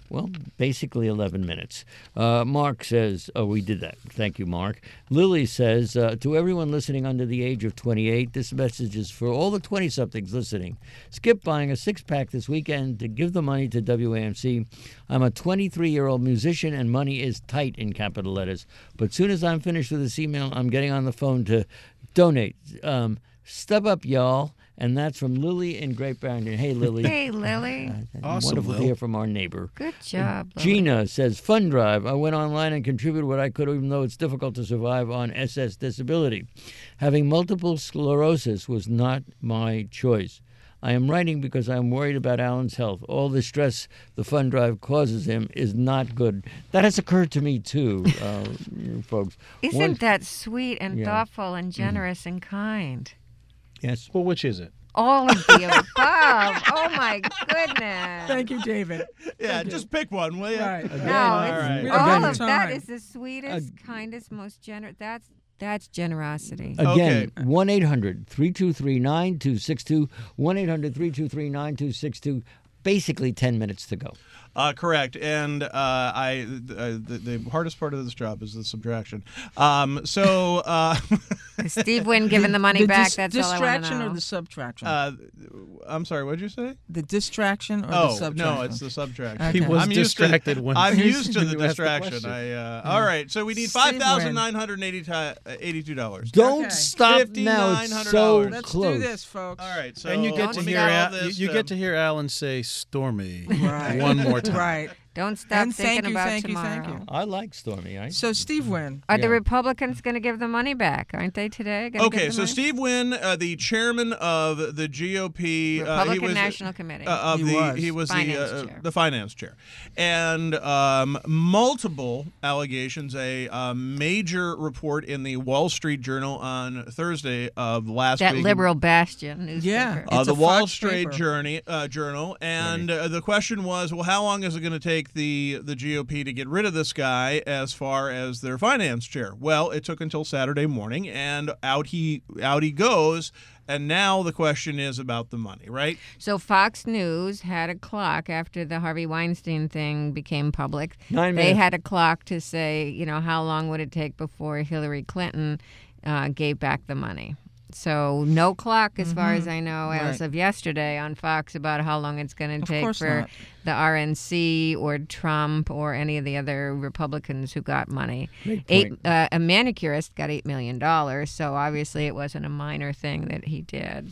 Well, basically eleven minutes. Uh, Mark says, oh, we did that. Thank you, Mark. Lily says, uh, to everyone listening under the age of twenty-eight, this message is for all the twenty-somethings listening. Skip buying a six-pack this weekend to give the money to W A M C. I'm a twenty-three-year-old musician, and money is tight in capital letters. But soon as I'm finished with this email, I'm getting on the phone to donate. Um, step up, y'all. And that's from Lily in Great Barrington. Hey, Lily. Hey, Lily. Uh, Awesome, Wonderful Lil. to hear from our neighbor. Good job, Lily. Gina says, Fund Drive. I went online and contributed what I could, even though it's difficult to survive on S S disability. Having multiple sclerosis was not my choice. I am writing because I'm worried about Alan's health. All the stress the Fund Drive causes him is not good. That has occurred to me, too, uh, folks. Isn't One- that sweet and Yeah. thoughtful and generous and kind? Yes. Well, which is it? All of the above. Oh, my goodness. Thank you, David. Yeah, just pick one, will you? Right. No, Again, it's, all right. We all don't have of that time. is the sweetest, kindest, most generous. That's that's generosity. Again, one eight hundred three two three nine two six two, one eight hundred three two three nine two six two. Basically ten minutes to go. Uh, correct, and uh, I uh, the, the hardest part of this job is the subtraction. Um, so, uh, Is Steve Wynn giving the money the back? dis- That's all I want to distraction know. or the subtraction? uh, I'm sorry, what did you say? the distraction or the Oh subtraction? no, it's the subtraction. Okay. He was I'm used to- distracted when I'm when used to the you asked the distraction. question. I uh, all right. So we need Steve five thousand nine hundred eighty-two dollars. Don't Okay. stop now. It's so $5,nine hundred. Let's close. do this, folks. All right. So and you get Don't to let me hear get all Al- this, you, you um, get to hear Alan say "Stormy" Right. one more time. Right. Don't stop And thinking thank you, about thank you, tomorrow. thank you. I like Stormy. I, So Steve Wynn. Are Yeah. the Republicans going to give the money back? Aren't they today? Gonna Okay, give the so money? Steve Wynn, uh, the chairman of the G O P, uh, he Republican was National Committee. uh, of He the was. he was Finance the uh, chair. the finance chair, and um, multiple allegations. A uh, major report in the Wall Street Journal on Thursday of last that week. liberal bastion newspaper. Yeah. Uh, It's the a Wall Fox Street paper. Journey, uh, Journal, and uh, the question was, well, how long is it going to take the the G O P to get rid of this guy as far as their finance chair? Well, it took until Saturday morning, and out he out he goes. And now the question is about the money, right? So Fox News had a clock after the Harvey Weinstein thing became public. Nine they minutes. had a clock to say, you know, how long would it take before Hillary Clinton uh, gave back the money. So no clock, as far as I know, as Right. of yesterday on Fox about how long it's going to Of take course for not. the R N C or Trump or any of the other Republicans who got money. Great Eight, point. uh, a manicurist got eight million dollars, so obviously it wasn't a minor thing that he did.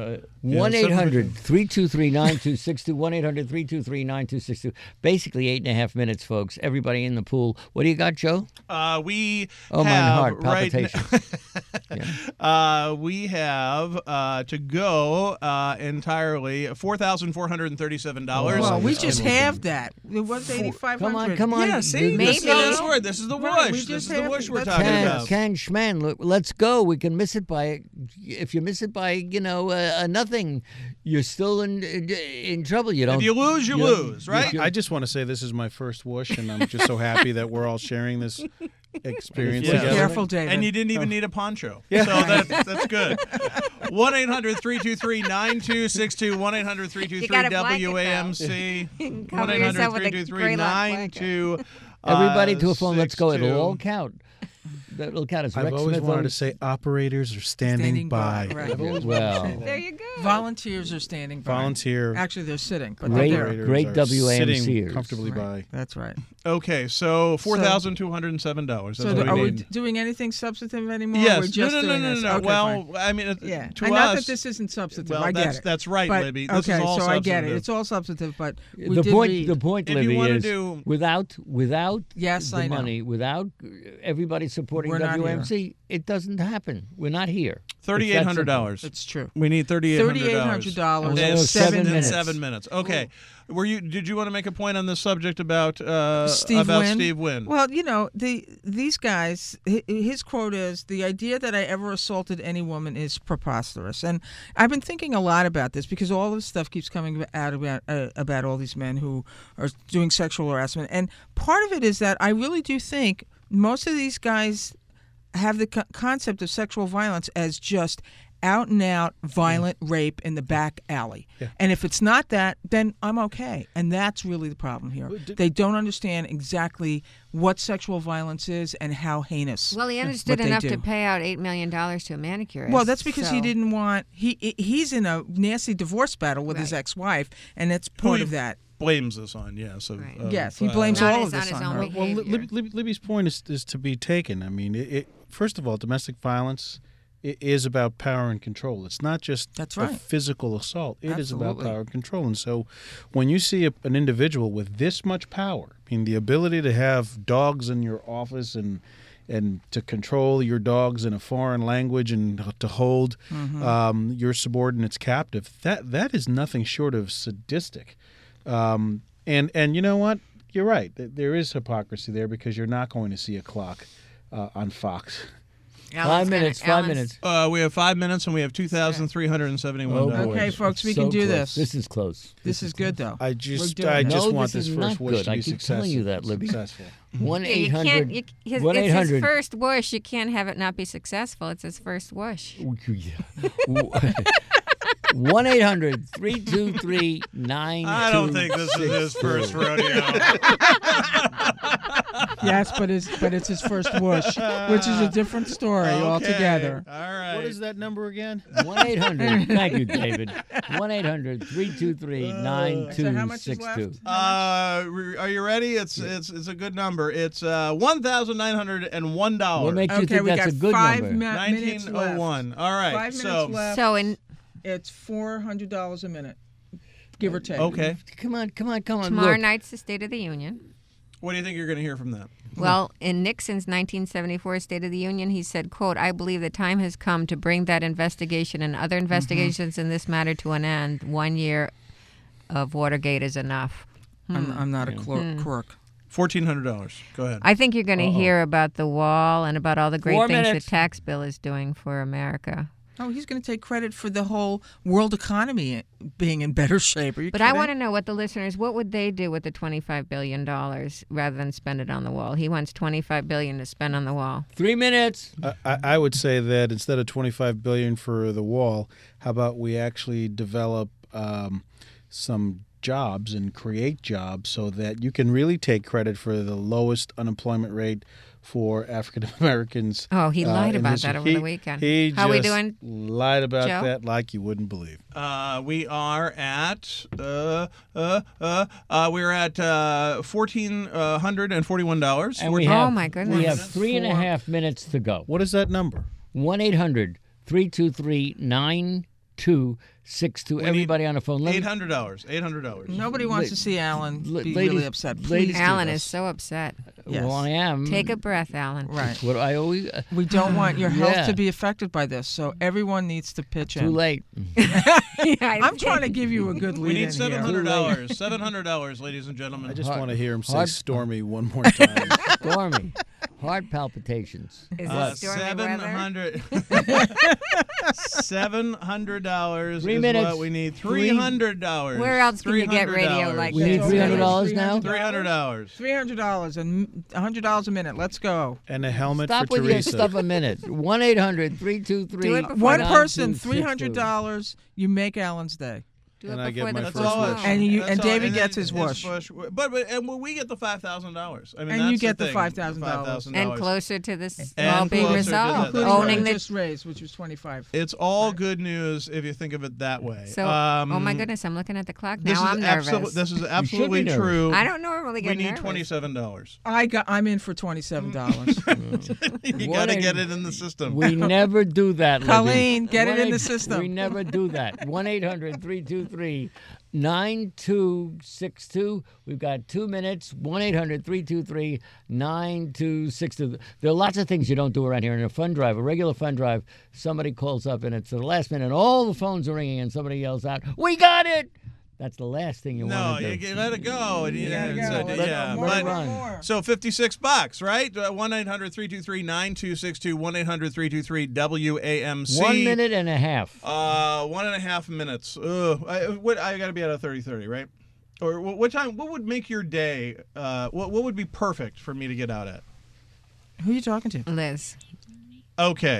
one eight hundred three two three nine two six two, one eight hundred three two three nine two six two. Basically eight and a half minutes, folks. Everybody in the pool. What do you got, Joe? Uh, we Oh, have mine heart right n- palpitations. Yeah. uh, we have uh, to go uh, entirely four thousand four hundred and thirty-seven dollars. Well, we yeah. just halved that. It was eighty-five hundred. Come on, come on. Yeah, see? Maybe. This is Maybe. not this word. This is the Right, we whoosh. This just is the have whoosh to- we're let's talking do Can, about. can Schman, look, let's go. We can miss it by, if you miss it by, you know, uh, a nothing, you're still in in, in trouble. You don't. If you lose, you you- lose, right? you- I just want to say this is my first whoosh, and I'm just so happy that we're all sharing this experience Yeah. together. Careful, David. And you didn't Oh. even need a poncho. So that, that's good. one eight hundred three two three nine two six two, one eight hundred three two You three got a blanket, W A M C, Cover one eight hundred yourself with three a two three Greylock nine blanket. two. Everybody uh, to a phone. Let's go. six It'll two. all count. That'll count as I've Rex always Smith wanted to owns- say operators are standing, Standing by, by. right. I've always Well, wanted to say There that. you go. Volunteers are standing by. Volunteer Actually, they're sitting, but Great- they're there. operators great are W A M sitting Cers. comfortably Right. by. That's right. Okay, so four thousand two hundred and seven dollars. That's So what are we we need. d- doing anything substantive anymore? Yes. We're just no, no, doing no, no, this. no. Okay, well, fine. I mean, uh, Yeah. to and us, not that this isn't substantive. well, I get that's it. that's right, But, Libby. This okay, is all so I get it. substantive. It's all substantive, but we the did point. read. The point, If you Libby, wanna is do- without without Yes, the I know. money, without everybody supporting We're not W A M C, it doesn't happen. We're not here. Thirty-eight hundred dollars. It's true. We need thirty-eight hundred Thirty-eight hundred dollars. And And seven seven minutes. Seven minutes. Okay. Were you? Did you want to make a point on this subject about uh, Steve about Wynn? Steve Wynn? Well, you know, the these guys. hi- His quote is, "The idea that I ever assaulted any woman is preposterous." And I've been thinking a lot about this because all this stuff keeps coming out about uh, about all these men who are doing sexual harassment. And part of it is that I really do think most of these guys have the co- concept of sexual violence as just out and out violent rape in the back alley. Yeah. And if it's not that, then I'm okay. And that's really the problem here. They don't understand exactly what sexual violence is and how heinous. Well, he understood what enough they do. to pay out eight million dollars to a manicurist. Well, that's because so. he didn't want. He he's in a nasty divorce battle with his Right. ex-wife, and it's part he of that. Blames this on, yes. Of, Right. of, Yes, he uh, blames Not all his- of on this his on own her. behavior. Well, Lib- Lib- Libby's point is, is to be taken. I mean, it, it, first of all, domestic violence i- is about power and control. It's not just That's a right. physical assault. It is about Absolutely. power and control. And so when you see a, an individual with this much power, I mean, the ability to have dogs in your office and and to control your dogs in a foreign language and to hold Mm-hmm. um, your subordinates captive, that that is nothing short of sadistic. Um, and and you know what? You're right. Th- There is hypocrisy there because you're not going to see a clock uh, on Fox. Alan's Five gonna- minutes. Five Alan's- minutes. Uh, we have five minutes and we have two thousand three hundred and seventy-one Oh, dollars. boy. Okay, folks, we So can do close. this. This is close. This is good, though. I just doing I it. just No, want this this is first not wish good. to I be keep successful. telling you that, Libby. Successful. One Yeah, eight you can't. hundred. You, his, One eight it's his hundred. first wish. You can't have it not be successful. It's his first wish. One eight hundred three two three nine. I don't think this is his first rodeo. Yes, but it's but it's his first wish, which is a different story Okay. altogether. All right. What is that number again? One eight hundred. Thank you, David. One eight hundred three two three nine So two how much is six left? two. Uh, re- are you ready? It's it's it's a good number. It's uh one thousand nine hundred and one What dollars. makes you Okay, think we that's got a good five number? mi- Nineteen minutes oh left. one. All right. Five so minutes left. So in It's four hundred dollars a minute, give or take. okay. Come on, come on, come on. tomorrow Look, night's the State of the Union. What do you think you're going to hear from that? Well, in Nixon's nineteen seventy-four State of the Union, he said, quote, "I believe the time has come to bring that investigation and other investigations in this matter to an end. One year of Watergate is enough." I'm, I'm not a clerk. crook. Fourteen hundred dollars. Go ahead. I think you're going to hear about the wall and about all the great Four things minutes. the tax bill is doing for America. Oh, he's going to take credit for the whole world economy being in better shape. Are you But I kidding? want to know what the listeners, what would they do with the twenty-five billion dollars rather than spend it on the wall? He wants twenty-five billion dollars to spend on the wall. three minutes. I, I I would say that instead of twenty-five billion dollars for the wall, how about we actually develop um, some jobs and create jobs so that you can really take credit for the lowest unemployment rate for African Americans. Oh, he uh, lied in about history. that over He- the weekend. He How we just doing, lied about Joe? that like you wouldn't believe. Uh, we are at uh uh uh, uh we're at uh fourteen hundred and forty-one dollars. And we Oh, have, my goodness. We have three and a half minutes to go. What is that number? One eight hundred three two three nine two six two. Everybody on the phone. Let me- Eight hundred dollars. Eight hundred dollars. Nobody wants La- to see Alan la- be ladies- really upset. Please ladies- do Alan this. is so upset. Yes. Well, I am. Take a breath, Alan. Right. What I always. Uh, We don't want your health Yeah. to be affected by this, so everyone needs to pitch too in. late. I'm trying to give you a good lead We need in seven here. hundred dollars. Seven hundred dollars, ladies and gentlemen. I just Hard- want to hear him say hard- "Stormy" one more time. Stormy. Heart palpitations. Is Uh, this stormy seven weather? hundred. Seven hundred dollars Three is minutes. what we need. Three hundred dollars. Where else can you get radio like We this? need three hundred dollars now. Three hundred dollars. Three hundred dollars and a hundred dollars a minute. Let's go. And a helmet Stop for with your Teresa. stuff a minute. One eight hundred three two three. Do it before One Nine, person, three hundred dollars. You make Alan's day, Do And it I get before my the That's first all. wish. it is. And you- That's and all. David then gets his his wish. push- But but and we get the five thousand dollars. I mean, And you that's get the thing, five thousand dollars. And closer to this And small big closer to result. that. including That's what Owning you the just raised, which was twenty-five. It's all good news if you think of it that way. So, um, oh my goodness, I'm looking at the clock This now. is I'm absolute- nervous. This is absolutely nervous. true. I don't normally get We need nervous. twenty-seven dollars. I got. I'm in for twenty-seven dollars. You What got to a- get it in the system. We never do that, Libby. Colleen, get it One in the eight- system. We never do that. One eight hundred three two three nine two six two. We've got two minutes. One eight hundred three two three nine two six two. There are lots of things you don't do around here. In a fund drive, a regular fund drive, somebody calls up and it's the last minute. All the phones are ringing and somebody yells out, "We got it!" That's the last thing you no, want to you do. get- let it go. And, you gotta know, go. so- Let- yeah, more, but- more, run. more. So fifty-six bucks, right? one eight hundred three two three nine two six two, one eight hundred three two three W A M C. One minute and a half. Uh, one and a half minutes. Ugh. I, what, I got to be out of thirty thirty, right? Or wh- what time? What would make your day? Uh, what what would be perfect for me to get out at? Who are you talking to? Liz. Okay,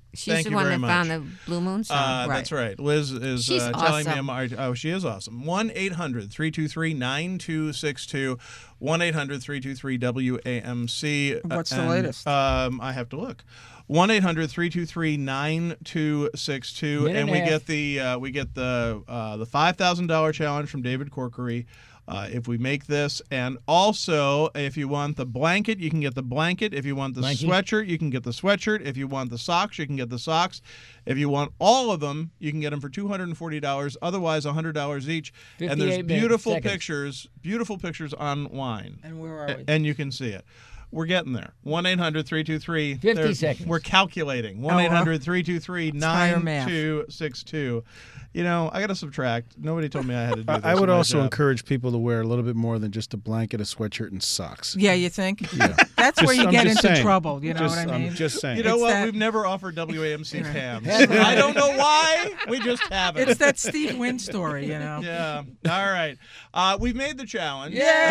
She's Thank the you one very that much. found the Blue Moon song. Uh, right. That's right. Liz is She's uh, telling me, awesome. I'm, oh, she is awesome. one eight hundred three two three nine two six two, one eight hundred three two three W A M C. What's the And, latest? Um, I have to look. one eight hundred three two three nine two six two, Minute and and we a half. get the uh, we get the uh, the five thousand dollar challenge from David Corkery. Uh, if we make this, and also if you want the blanket, you can get the blanket. If you want the Blankie? sweatshirt, you can get the sweatshirt. If you want the socks, you can get the socks. If you want all of them, you can get them for two hundred forty dollars. Otherwise, one hundred dollars each. And there's fifty-eight minutes, beautiful seconds. pictures, beautiful pictures online, And where are we? and you can see it. We're getting there. one eight hundred three two three fifty seconds. We're calculating. one eight hundred three two three higher nine math. two six two. You know, I got to subtract. Nobody told me I had to do this. I, I would in my also job. encourage people to wear a little bit more than just a blanket, a sweatshirt, and socks. Yeah, you think? Yeah. That's where Just- you I'm get just into saying. trouble. You know Just- what I mean? I'm just saying. You know It's what? that- We've never offered W A M C Pams. I don't know why. We just haven't. It's that Steve Wynn story, you know? Yeah. All right. Uh, we've made the challenge.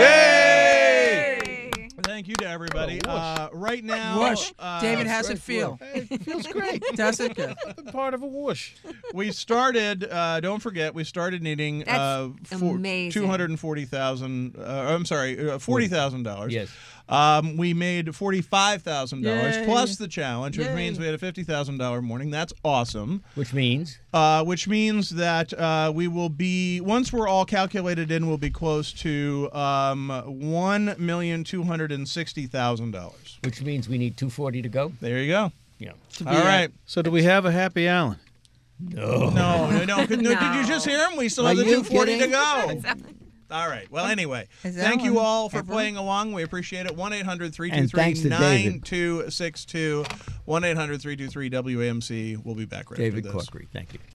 Yay! Thank you to everybody. Oh, whoosh. Uh, right now, Whoosh. uh, David, how's it feel? Hey, it feels great. Does it good? I've been part of a whoosh. we started. Uh, don't forget, we started needing uh, That's for amazing. two hundred forty thousand. Uh, I'm sorry, uh, forty thousand dollars. Yes. Um, we made forty-five thousand dollars Yay. plus the challenge, which Yay. means we had a fifty thousand dollar morning. That's awesome. Which means Uh, which means that uh, we will be, once we're all calculated in, we'll be close to um, one million two hundred sixty thousand dollars. which means we need two forty to go. There you go. Yeah. To be All a- right. So do we have a Happy Allen? No. No, no, no. Could, no. Did you No. just hear him? We still Are have the you two forty to kidding? go. All right. Well, anyway, Is that thank you one all for ever? playing along. We appreciate it. one eight hundred three two And three thanks to nine David. two six two. one eight hundred three two three W A M C. We'll be back right David after this. Corkery, thank you.